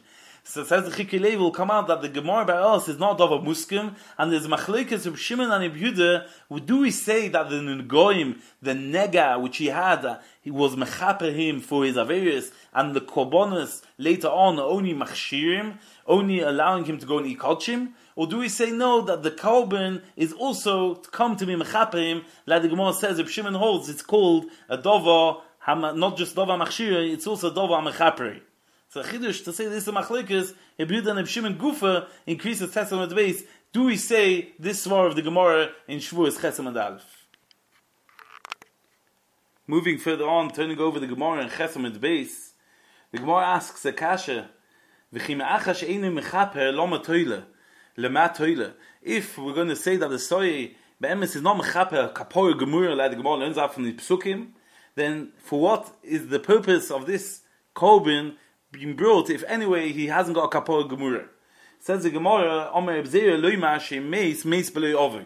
So it says the Chikilei will come out that the Gemara by us is not of a muskim, and there's machlekes of Shimon and Yehuda. Do we say that the Negoim, the nega which he had, uh, he was mechaper him for his averis, and the korbanos later on only machshirim, only allowing him to go and eat kolchim? Or do we say no, that the korban is also to come to be mechaper him, like the Gemara says, if Shimon holds, it's called a dova, not just dova machshir, it's also dova mechaper. So Chidush, to say this is a machlekes, Yehuda and Shimon Gufa increases Chesed base. Do we say this svar of the Gemara in Shavuos Chesed Aleph? Moving further on, turning over the Gemara in Chesed base, the Gemara asks a kasha, V'chim achash einu mechaper lo matoyle, lema toyle. If we're going to say that the soy be'emes is not mechaper kapor gemur like the Gemara learns out from the Psukim, then for what is the purpose of this korban being brought if anyway he hasn't got a kapor gemura? Says the Gemara, Omer Ebzeir loyma she meis meis beloy oven.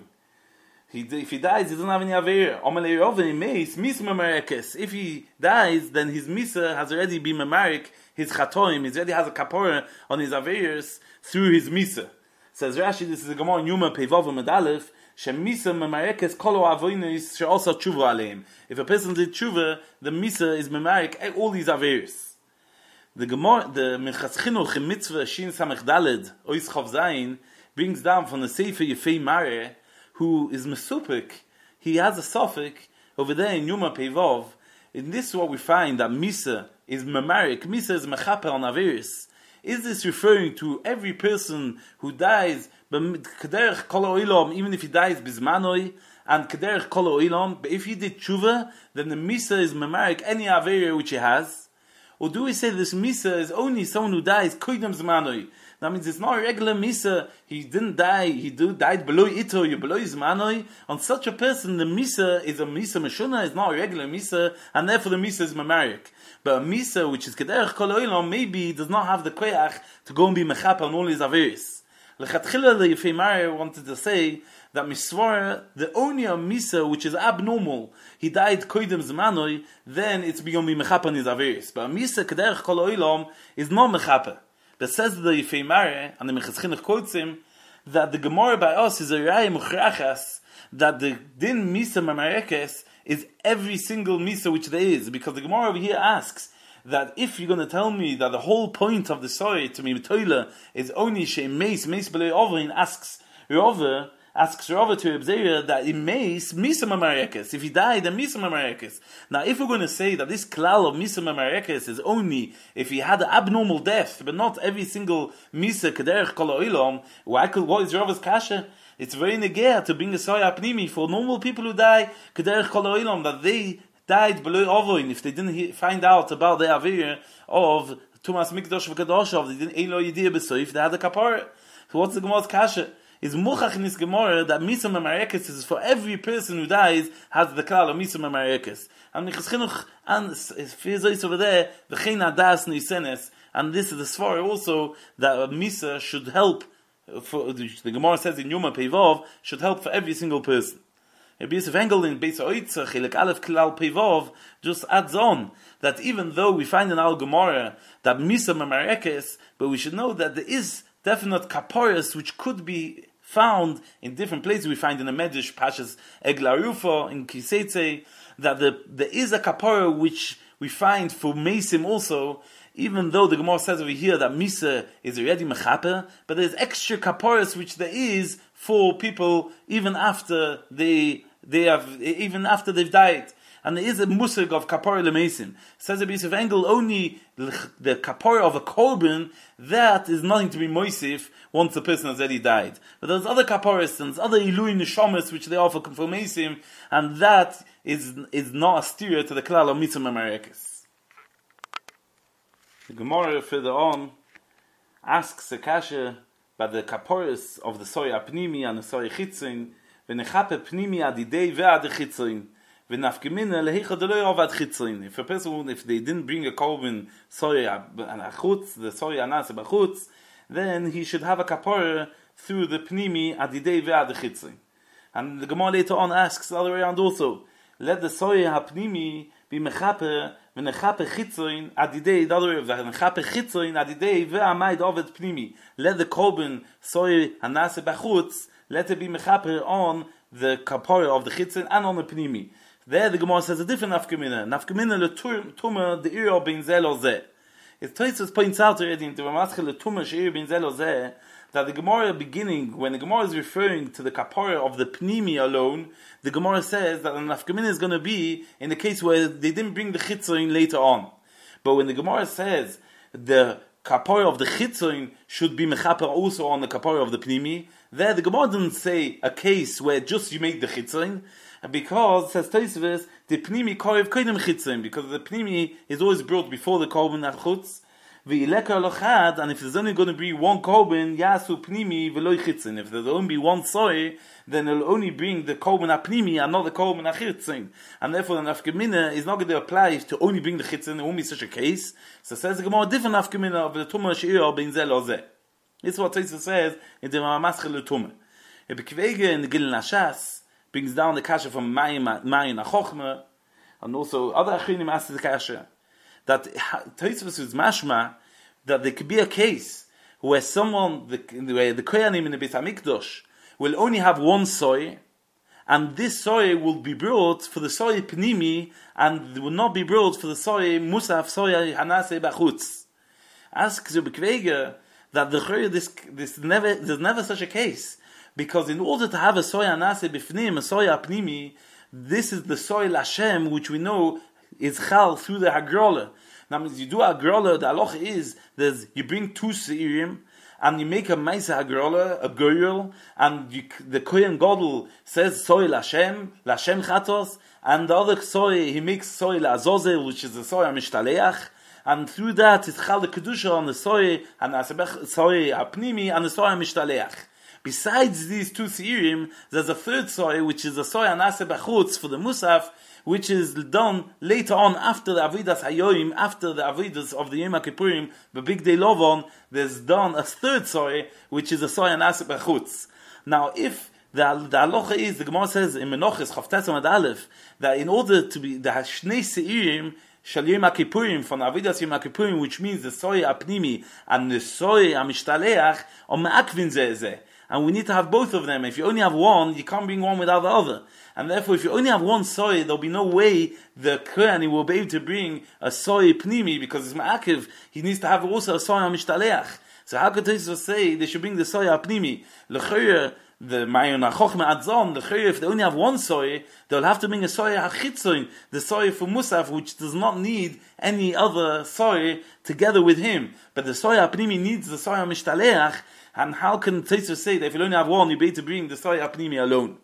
He if he dies, he doesn't have any aver. Omer leoy oven meis mis memarekes. If he dies, then his misa has already been memarek his chatoim. He already has a kapor on his averes through his misa. Says Rashi, this is a Gemara Yuma Pevov Medalef. Shemisa memarekes kolo avoinis she also tshuva aleim. If a person did tshuva, the misa is memarek all these averes. The Gemara, the Minchas Chinuch in Mitzvah Shin Samech Daled Ois Chav Zayin brings down from the Sefer Yefei Mare, who is Mesupik. He has a suffix over there in Yuma Pevov. In this is what we find that Misa is Memarik. Misa is Mechaper on Averis. Is this referring to every person who dies Kederech Kol Oilom, even if he dies Bizmanoi, and Kederech Kol Oilom? But if he did Tshuva, then the Misa is Memarik any Aveir which he has. Or do we say this Misa is only someone who dies Koidem Zmanoi? That means it's not a regular Misa. He didn't die, he do, died below Ito, below Zmanoi. On such a person, the Misa is a Misa Meshuna, is not a regular Misa, and therefore the Misa is Mamarik. But a Misa, which is Kederech Kol Oilom, maybe does not have the Koyach to go and be Mechapa on all his Averis. Lechatchila the Yefei Mare wanted to say that Miswara, the only a Misa which is abnormal, he died Koidem Zmanoi, then it's going to be Mechapa on his Averis. But a Misa Kederech Kol Oilom is not Mechapa. But says the Yefei Mare, and the Minchas Chinuch quotes him, that the Gemara by us is a Raya Muchrachas, that the Din Misa Mamarekes is every single Misa which there is. Because the Gemara over here asks, that if you're going to tell me that the whole point of the story to me Toila is only she meis meis below Ovin, asks Rova asks Rova to Ebzeir that in meis misa mamarekes. If he died, then misa mamarekes. Now, if we're going to say that this klal of misa mamarekes is only if he had an abnormal death, but not every single misa kederech kol oilom, why could what is Rova's kasha? It's very negea to bring a soya apnimi for normal people who die kederech kol oilom, that they died below Ovoin, if they didn't he- find out about the Avir of Tumas Mikdosh V'Kadoshov, they didn't Eilo Yediyah B'Soif, they had a kapara. So what's the Gemara's kasha? Is Muchach in this Gemara that Misa Mamarekes is for every person who dies has the klal of Misa Mamarekes. And Minchas Chinuch, and Fizois over there, the V'chein Adas Nisenes, and this is the Svar also that Misa should help, for, the Gemara says in Yoma Pevov, should help for every single person. Rabbi Yosef Engel in Beis Oitza, Chilek Aleph Klal Pevov, just adds on that even though we find in Al Gemara that Misa Mamarekes, but we should know that there is definite kaporas which could be found in different places. We find in the Medrash Pashas Eglarufa in Kiseitze that the, there is a kapora which we find for Mesim also, even though the Gemara says over here that Misa is already mechaper, but there's extra kaporas which there is for people even after they they have even after they've died. And there is a musig of kapora lemesim. Says a piece of angle only the kapora of a korban, that is nothing to be moisif once the person has already died. But there's other kaporas and other ilui neshamas which they offer for mesim, and that is is not a steer to the klal of mitzvah mamarekes. The Gemara further on asks a kasha by the kaporas of the soy apnimi and the soy chitzin, v'nechape pnimi adidei ve'ad chitzin. If a person, if they didn't bring a korban soy and achutz, the soy anas b'chutz, then he should have a kapara through the pnimi adidei ve'ad chitzin. And the Gemara later on asks the other way around also. Let the soy hapnimi be mechaper wenn a chape chitzoin adidei, the other way of that, a chape chitzoin adidei ve'amai dovet pnimi, let the korban soy hanase bachutz, let it be mechaper on the kapora of the chitzon and on the pnimi. There the Gemara says a different nafkamina. Nafkamina le tuma the iro bin zelo zeh. It Tosfos points out already in the Ramaschel le tuma she'ir bin zelo zeh that the Gemara beginning, when the Gemara is referring to the kapora of the pnimi alone, the Gemara says that the nafkamina is going to be in the case where they didn't bring the chitzon later on. But when the Gemara says the kapora of the chitzon should be mechaper also on the kapora of the pnimi, there the Gemara doesn't say a case where just you make the chitzon, because, says Tosfos, the pnimi korev koidem chitzon, because the pnimi is always brought before the korban achutz, v'ileka lochad, and if there's only going to be one korban, yasu pnimi v'loi chitzon. If there's only one soy, then it'll only bring the korban apnimi and not the korban achitzon. And therefore the nafkamina is not going to apply to only bring the chitzon. It won't be such a case. So says the Gemara, different nafkamina of the tumah she'ir ben zel or zeh. This is what Tosfos says in the Ramaschel le tumah. A bekwege in the Gilin Hashas brings down the kasha from Mayin HaChochma, and also other achinim ask the kasha, that Tosfos is mashma, that there could be a case where someone, the, where the Kohanim in the Beit HaMikdash will only have one soy, and this soy will be brought for the soy pnimi, and will not be brought for the soy musaf, soy hanase bachutz. Asks the bekwege that the this this never there's never such a case. Because in order to have a soy anase bifnim, a soy apnimi, this is the soy lashem, which we know is chal through the hagrola. Now, as you do hagrola, the halacha is there's you bring two seirim and you make a maisa hagrola, a goyel, and you, the kohen gadol says soy lashem, lashem chatos, and the other soy he makes soy lazozel, which is the soy mishtaleach. And through that, it's chal the kedusha on the soy and soy apnimi and the soy mishtaleach. Besides these two seirim, there's a third soy, which is a soy anase bachutz for the musaf, which is done later on after the avodas hayoim, after the avodas of the Yom Kippurim, the big day lovon. There's done a third soy, which is a soy anase bachutz. Now, if the the halacha is, the Gemara says in Menachos Chavtes Amud Aleph, that in order to be the shnei seirim shal Yom Kippurim from avodas Yom Kippurim, which means the soy apnimi and the soy amishtalech, or me'akvin zeh. And we need to have both of them. If you only have one, you can't bring one without the other. And therefore, if you only have one soy, there'll be no way the Kohen will be able to bring a soy pnimi, because it's ma'akiv. He needs to have also a soy amishtalech. So how could Tosfos say they should bring the soy pnimi? L'chayr, the Mayin HaChochma Adzon, l'chayr, if they only have one soy, they'll have to bring a soy hachitzon, the soy for musaf, which does not need any other soy together with him. But the soy pnimi needs the soy amishtalech. And how can Tosfos say that if you only have one, you be able to bring the soy apnimi alone?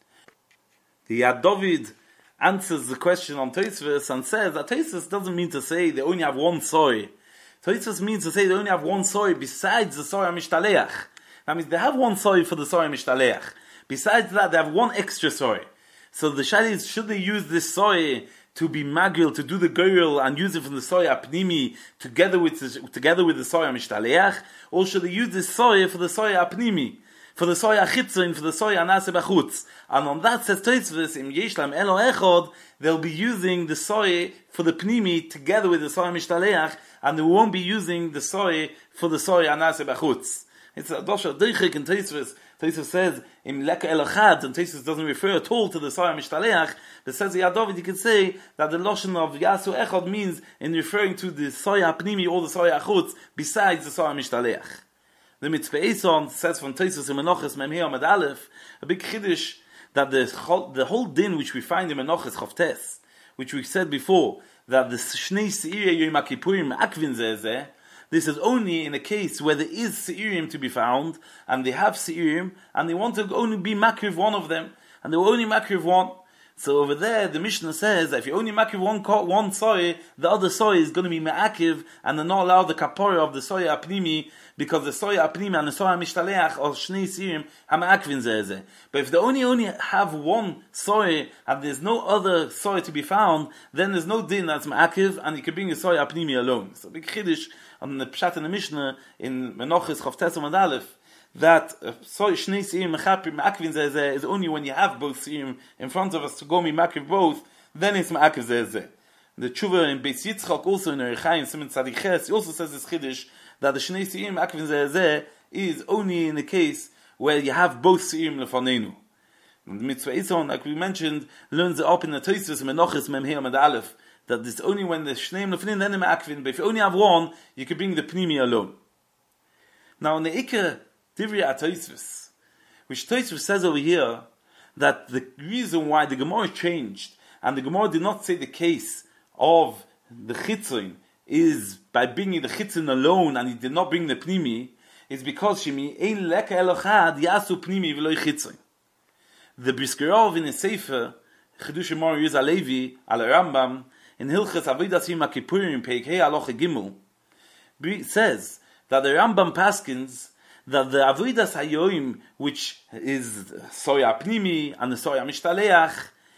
The Yad David answers the question on Tosfos and says that Tosfos doesn't mean to say they only have one soy. Tosfos means to say they only have one soy besides the soy mishtaleach. That means they have one soy for the soy mishtaleach. Besides that, they have one extra soy. So the shayla is, should they use this soy to be magil, to do the goyel and use it from the soy apnimi together with the, together with the soy mishtaleach, or should they use this soy for the soy apnimi, for the soy achitzon, for the soy anase bachutz? And on that says Tosfos, im yeshlam elo echod, they'll be using the soy for the pnimi together with the soy mishtaleach, and they won't be using the soy for the soy anase bachutz. It's a dosha deichik in Tosfos. Tosfos says im leka elachad, and Tosfos doesn't refer at all to the soy mishtaleach. But says Yad David, you can say that the loshon of yasu echad means in referring to the soy apnimi or the soy achutz besides the soy mishtaleach. The Mitzvah Eson says from Tosfos in Menachos Memhei Amud Aleph, a big chiddush, that the whole, the whole din which we find in Menachos Chavtes, which we said before, that the shnei seirei Yom Kippurim akvin zeh, this is only in a case where there is seirim to be found, and they have seirim, and they want to only be makriv one of them, and they will only makriv one. So over there, the Mishnah says that if you only makriv one one soy, the other soy is going to be me'akiv, and they're not allowed the kapora of the soy apnimi, because the soy apnimi and the soy mishtaleach or shnei sirim ha'me'akvin zeh. But if they only only have one soy and there's no other soy to be found, then there's no din that's me'akiv, and you can bring a soy apnimi alone. So big chiddush on the pshat in the Mishnah in Menachos Chavtes Amud Aleph, that soy shnei sirim me'akvin zeh is only when you have both sirim in front of us to go me'akiv both, then it's me'akiv zeh. The tshuva in Beis Yitzchak also in Erechaim Siman Tzadiches, he also says this chiddush that the Shnei Se'im Akvin Zeh is only in the case where you have both Se'im lefanenu. The Mitzvah Eson, like we mentioned, learns it up in the Tosfos Menachos Mem He Amud Aleph that it's only when the Shneim lefanin then im Akvin. But if you only have one, you can bring the Pnimi alone. Now in the Ikar Divrei Tosfos, which Tosfos says over here that the reason why the Gemara changed and the Gemara did not say the case of the Chitzon is by bringing the Chitzon alone and he did not bring the Pnimi is because Shemi ein leka elochad yasu Pnimi v'lo Chitzon. The Briskerov in a Sefer Chidush Mor Yuz Alevi al Rambam in Hilchas Avodas Yom Kippurim Peik Hey Halacha Gimel says that the Rambam paskins that the Avodas Hayoim, which is Soya Pnimi and the Soya Mishtaleach,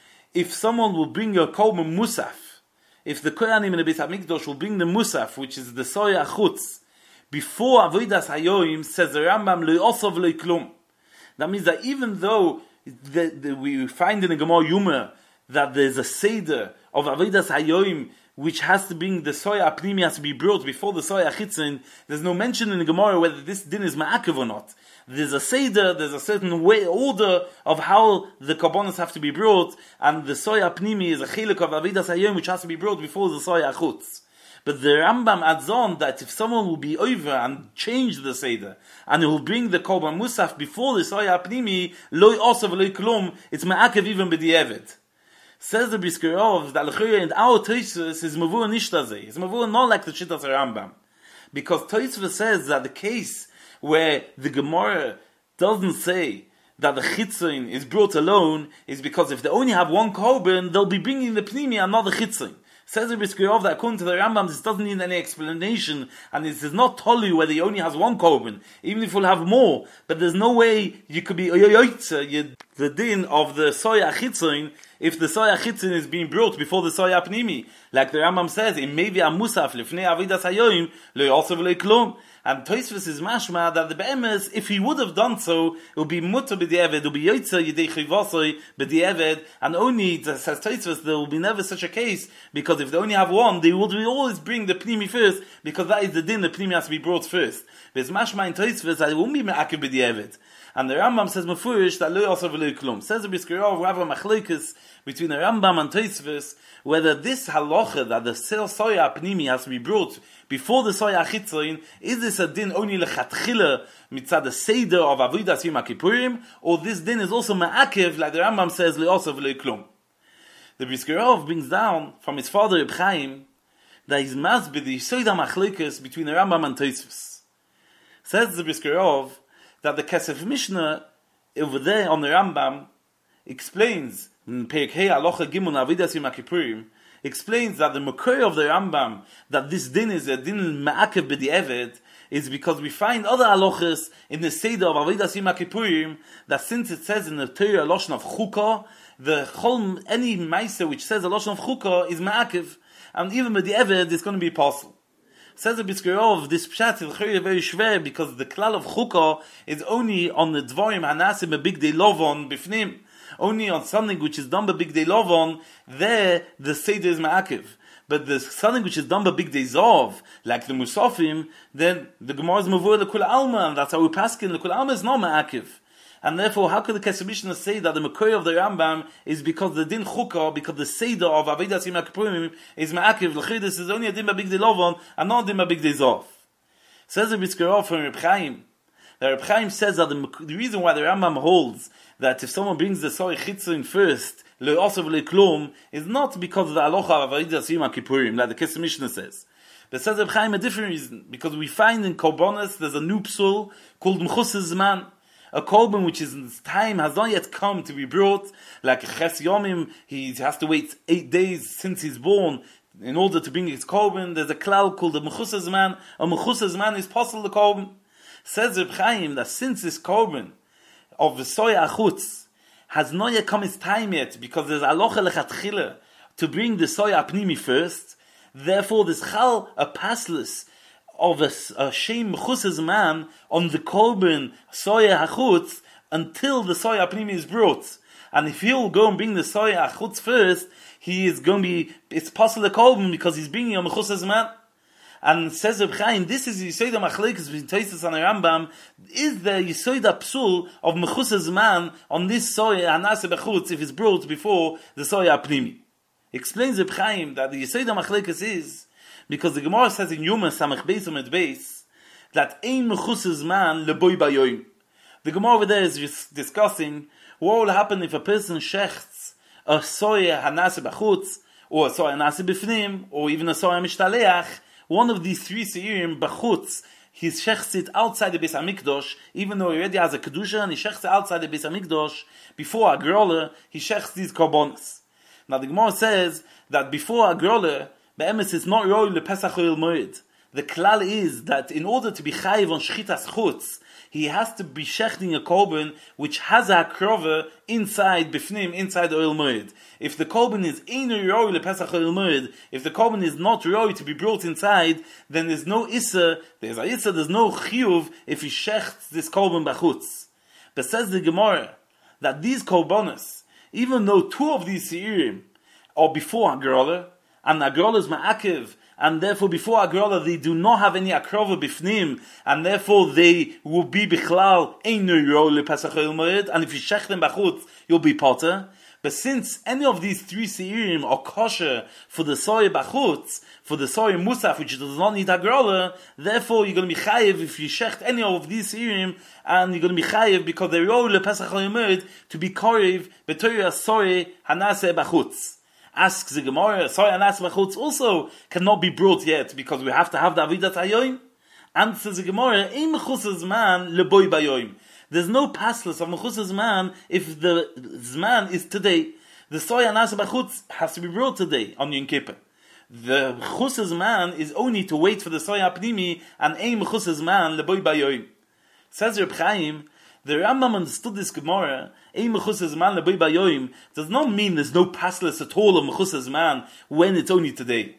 if someone will bring a Korban Musaf, if the Kohanim in the Beit HaMikdash will bring the Musaf, which is the Soya Chutz, before Avodas Hayoim, says the Rambam, Lo Osov Lo Klum. That means that even though the, the, we find in the Gemara Yuma that there's a Seder of Avodas Hayoim, which has to bring the Soya Pnimi has to be brought before the Soya Chitzin, there's no mention in the Gemara whether this din is Ma'akev or not. There's a Seder, there's a certain way, order of how the Karbonos have to be brought, and the Soya Pnimi is a Chiluk of Avodas Hayoim which has to be brought before the Soya Chutz. But the Rambam adds on that if someone will be over and change the Seder, and he will bring the Korban Musaf before the Soya Pnimi, Loi Osav Loi Klum, it's Ma'akev even b'di'evet. Says the Briskerov that in our Tosfos is Mavur Nishtazeh. It's Mavur not like the Shittas Rambam. Because Tosfos says that the case where the Gemara doesn't say that the Chitzon is brought alone is because if they only have one Korban, they'll be bringing the Pnimi and not the Chitzon. Says the Briskerov that according to the Rambam, this doesn't need any explanation, and this is not tolu whether he only has one korban, even if we'll have more. But there's no way you could be oyoyotze the din of the soya chitzon if the soya chitzon is being brought before the soya pnimi, like the Rambam says, "Im maybe a musaf lifnei avidas hayoyim lo yosef lo klum." And Tosfos is mashma that the be'emes, if he would have done so, it would be mutter b'di'eved, it would be yotze yidei chivasoi b'di'eved, and only, says Tosfos, there will be never such a case, because if they only have one, they would always bring the pnimi first, because that is the din, the pnimi has to be brought first. There's mashma in Tosfos that it won't be me'akev b'di'eved. And the Rambam says mefurish that lo yosef lo klum. Says the Briskerov, we have a machlokes between the Rambam and Tosfos, whether this halacha that the soya pnimi has to be brought before the soya chitzon, is this a din only lechatchila mitzad the seder of avodas yom kippurim, or this din is also ma'akev, like the Rambam says le'osav le'klum. The Briskerov brings down from his father Reb Chaim that he's masbid the soida machlokes between the Rambam and Tosfos. Says the Briskerov that the Kesef Mishnah over there on the Rambam explains in Perek Hey Halacha Gimel Avodas Yom Kippurim, explains that the Makor of the Rambam that this din is a din ma'akev b'di'eved is because we find other halachas in the Seder of Avodas Yom Kippurim that since it says in the Torah a lashon of chukah, the chol any ma'aser which says a lashon of chukah is ma'akev, and even b'di'eved is going to be possible. Says the Briskerov, this pshat is very shver because the klal of chukah is only on the dvarim hanasim a big day lovon bifnim. Only on something which is done by big day lovon, there the seder is ma'akev. But the something which is done by big day zov, like the musafim, then the Gemara is mavur lekul alma, and that's how we paskin lekul alma is not ma'akev. And therefore, how could the Kesef Mishnah say that the Makor of the Rambam is because the din chukah, because the seder of avodas yom kippurim is ma'akev? L'chidus is only a din by big day lovon, and not a din by big day zov. Says the Briskerov from Reb Chaim, that Reb Chaim says that the, the reason why the Rambam holds that if someone brings the soy chitzon first, lo osav le klum, is not because of the alocha of avodas yom kippurim, like the Kesef Mishnah says. But says Reb Chaim a different reason, because we find in Korbanos there's a new psul called Mechusas Zman. A korban which is in time has not yet come to be brought, like Ches Yomim, he has to wait eight days since he's born in order to bring his korban. There's a klal called the Mechusas Zman. A Mechusas Zman is possible the korban. Says Reb Chaim that since this korban of the soya achutz has not yet come its time yet, because there's alocha lechatchila to bring the soya pnimi first, therefore there's chal a passless of a, a shem mechusas man on the korban soya hachutz until the soya pnimi is brought. And if he'll go and bring the soya achutz first, he is going to be, it's possible to call him because he's bringing a mechus zman. And says Reb Chaim, this is Yisoida Machlekes between Tosfos and the Rambam, is the Yisoida Psul of Mechus Zman on this soya Hanase Bechutz if it's brought before the soya Apnimi. Explains Reb Chaim that the Yisoida Machlekes is because the Gemara says in Yuma Samech Beis Omed Beis that Ein Mechus Zman Leboy Bayoim. The Gemara over there is just discussing what will happen if a person shechts a soya Hanase Bechutz or a soya Hanase Bifnim or even a soya Mishtaleach. One of these three seirim bachutz, he shechts it outside the Beis Hamikdash, even though he already has a kedusha, and he shechts it outside the Beis Hamikdash before a groler, he shechts these korbanos. Now the Gemara says that before a groler, be'emes is not roy lepesach oil moed. The klal is that in order to be chayiv on shchitas chutz, he has to be shechting a korban which has a hakrova inside bifnim, inside the oil moed. If the korban is einu roy lepesach oil moed, if the korban is not roy to be brought inside, then there's no issa, there's a issa, there's no chiyuv if he shechts this korban bachutz. But says the Gemara that these korbanos, even though two of these seirim are before hagrola, and hagrola is ma'akev, and therefore before Agrola they do not have any akrova bifnim, and therefore they will be bichlal einu ro lepesach oil moed, and if you shech them bachutz, you'll be potter. But since any of these three seirim are kosher for the soy bachutz, for the soy musaf, which does not need Agrola, therefore you're going to be chayiv if you shecht any of these seirim, and you're going to be chayiv because they ro lepesach oil moed to be korev b'toya soy hanase bachutz. Asks the Gemara, soy anas bachutz also cannot be brought yet because we have to have the avidat hayoim. Answers the Gemara, ein mechus zman leboy bayoim. There's no passless of mechus zman if the zman is today. The soy anas bachutz has to be brought today on Yom Kippur. The mechus zman is only to wait for the soy apnimi, and ein mechus zman leboy bayoim. Says Reb Chaim, the Rambam understood this Gemara, Ein Mechus Zman Leboy Bayoim, does not mean there's no passless at all of Mechus Zman when it's only today.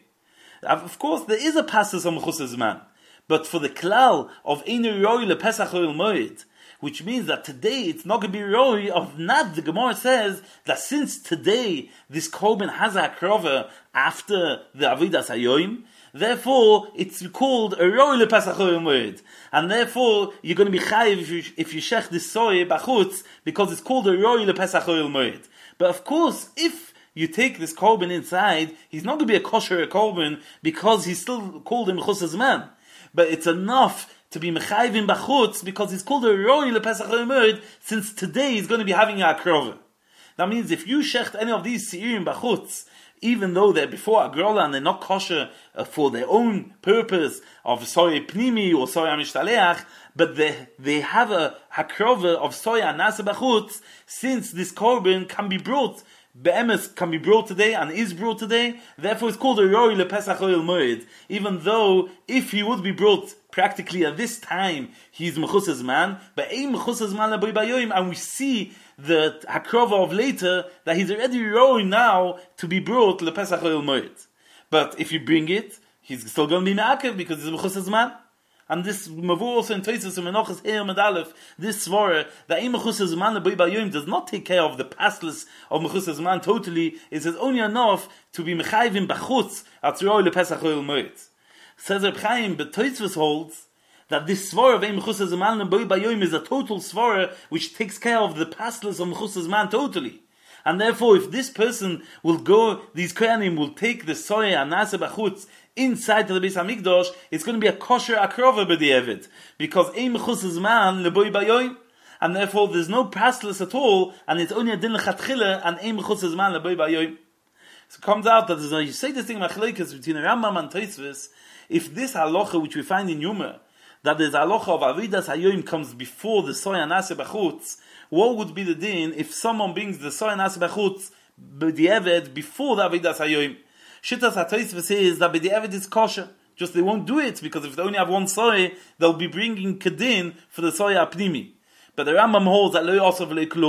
Of course, there is a passless of Mechus Zman, but for the klal of Einu Roi LePesach Oil Moed, which means that today it's not going to be Roi of not, the Gemara says that since today this korban has a krova after the Avidas Hayoim, therefore, it's called a roi lepesach oil moed, and therefore you're going to be chayiv if you if you shech this soy bachutz because it's called a roi lepesach oil moed. But of course, if you take this korban inside, he's not going to be a kosher korban because he's still called in mechus zman. But it's enough to be mechayiv in bachutz because he's called a roi lepesach oil moed since today he's going to be having a krova. That means if you shecht any of these seirim bachutz, even though they're before Agrola and they're not kosher uh, for their own purpose of soy pnimi or soy mishtaleach, but they they have a hakrova of soy anas bachutz, since this korban can be brought, be'emes can be brought today and is brought today, therefore it's called a roi lepesach oil moed, even though if he would be brought practically at this time, he's mechus zman, but ein mechus zman leboy bayoim, and we see the hakrova of later that he's already rowing now to be brought lepesach oil moed. But if you bring it, he's still going to be me'akev because he's mechus zman. And this mavur also in Tosfos and Menachos Heir Med Aleph, this svara that ein mechus zman leboy bayoim does not take care of the passless of mechus zman totally. It says only enough to be mechayiv in bachutz at roi lepesach oil moed. Says Reb Chaim, but Tosfos holds that this svara of ein mechus zman leboy bayoim is a total svara which takes care of the passless of mechus zman totally. And therefore, if this person will go, these kohanim will take the soy anase bachutz inside the Beis Hamikdash, it's going to be a kosher akrova b'di'evid, because ein mechus zman leboy bayoim, and therefore there's no passless at all, and it's only a din lechatchila and ein mechus zman leboy bayoim. So it comes out that there's a, you say this thing machlekes between Rambam and Tosfos, if this halacha which we find in Yuma, that there's halacha of avidas hayoim comes before the soy anase bachutz, what would be the din if someone brings the soy anase bachutz b'di'evid before the avidas hayoim? Shittas HaTosfos says that b'di'evid is kosher, just they won't do it because if they only have one soy, they'll be bringing kedin for the soy apnimi. But the Rambam holds that lo yosef lo klum.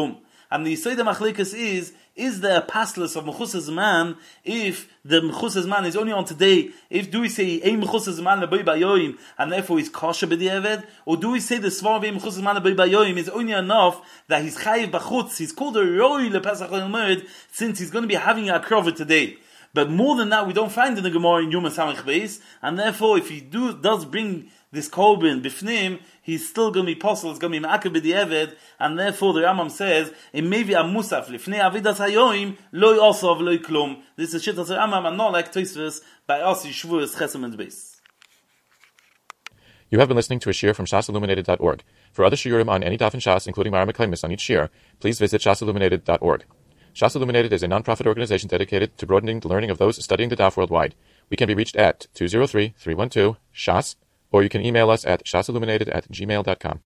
And the Yisod Machlikas is, is there a pastless of Mechusas Man if the Mechusas Man is only on today? If do we say Ein Mechusas Man Leboi Bayoim and therefore he's kosher b'di'eved? Or do we say the Svar Ein Mechusas Man Leboi Bayoim is only enough that he's chayiv b'chutz, he's called a Roi LePesach HaMoed since he's going to be having a krova today? But more than that, we don't find in the Gemara in Yom Samech Beis, and therefore, if he do does bring this korban bifnim, he's still going to be possible. It's going to be ma'akev b'di'eved, and therefore the Rambam says, "It may be a musaf lifnei avidas hayoim loy osov loy klum." This is shit of the Rambam, and not like Tosfos by us Yeshvuos Chesem and Beis. You have been listening to a shiur from shas illuminated dot org. For other shiurim on any daf in Shas, including Mara Mekaymis on each shiur, please visit shas illuminated dot org. Shas Illuminated is a non-profit organization dedicated to broadening the learning of those studying the daf worldwide. We can be reached at two zero three, three one two, S H A S, or you can email us at shasilluminated at gmail dot com.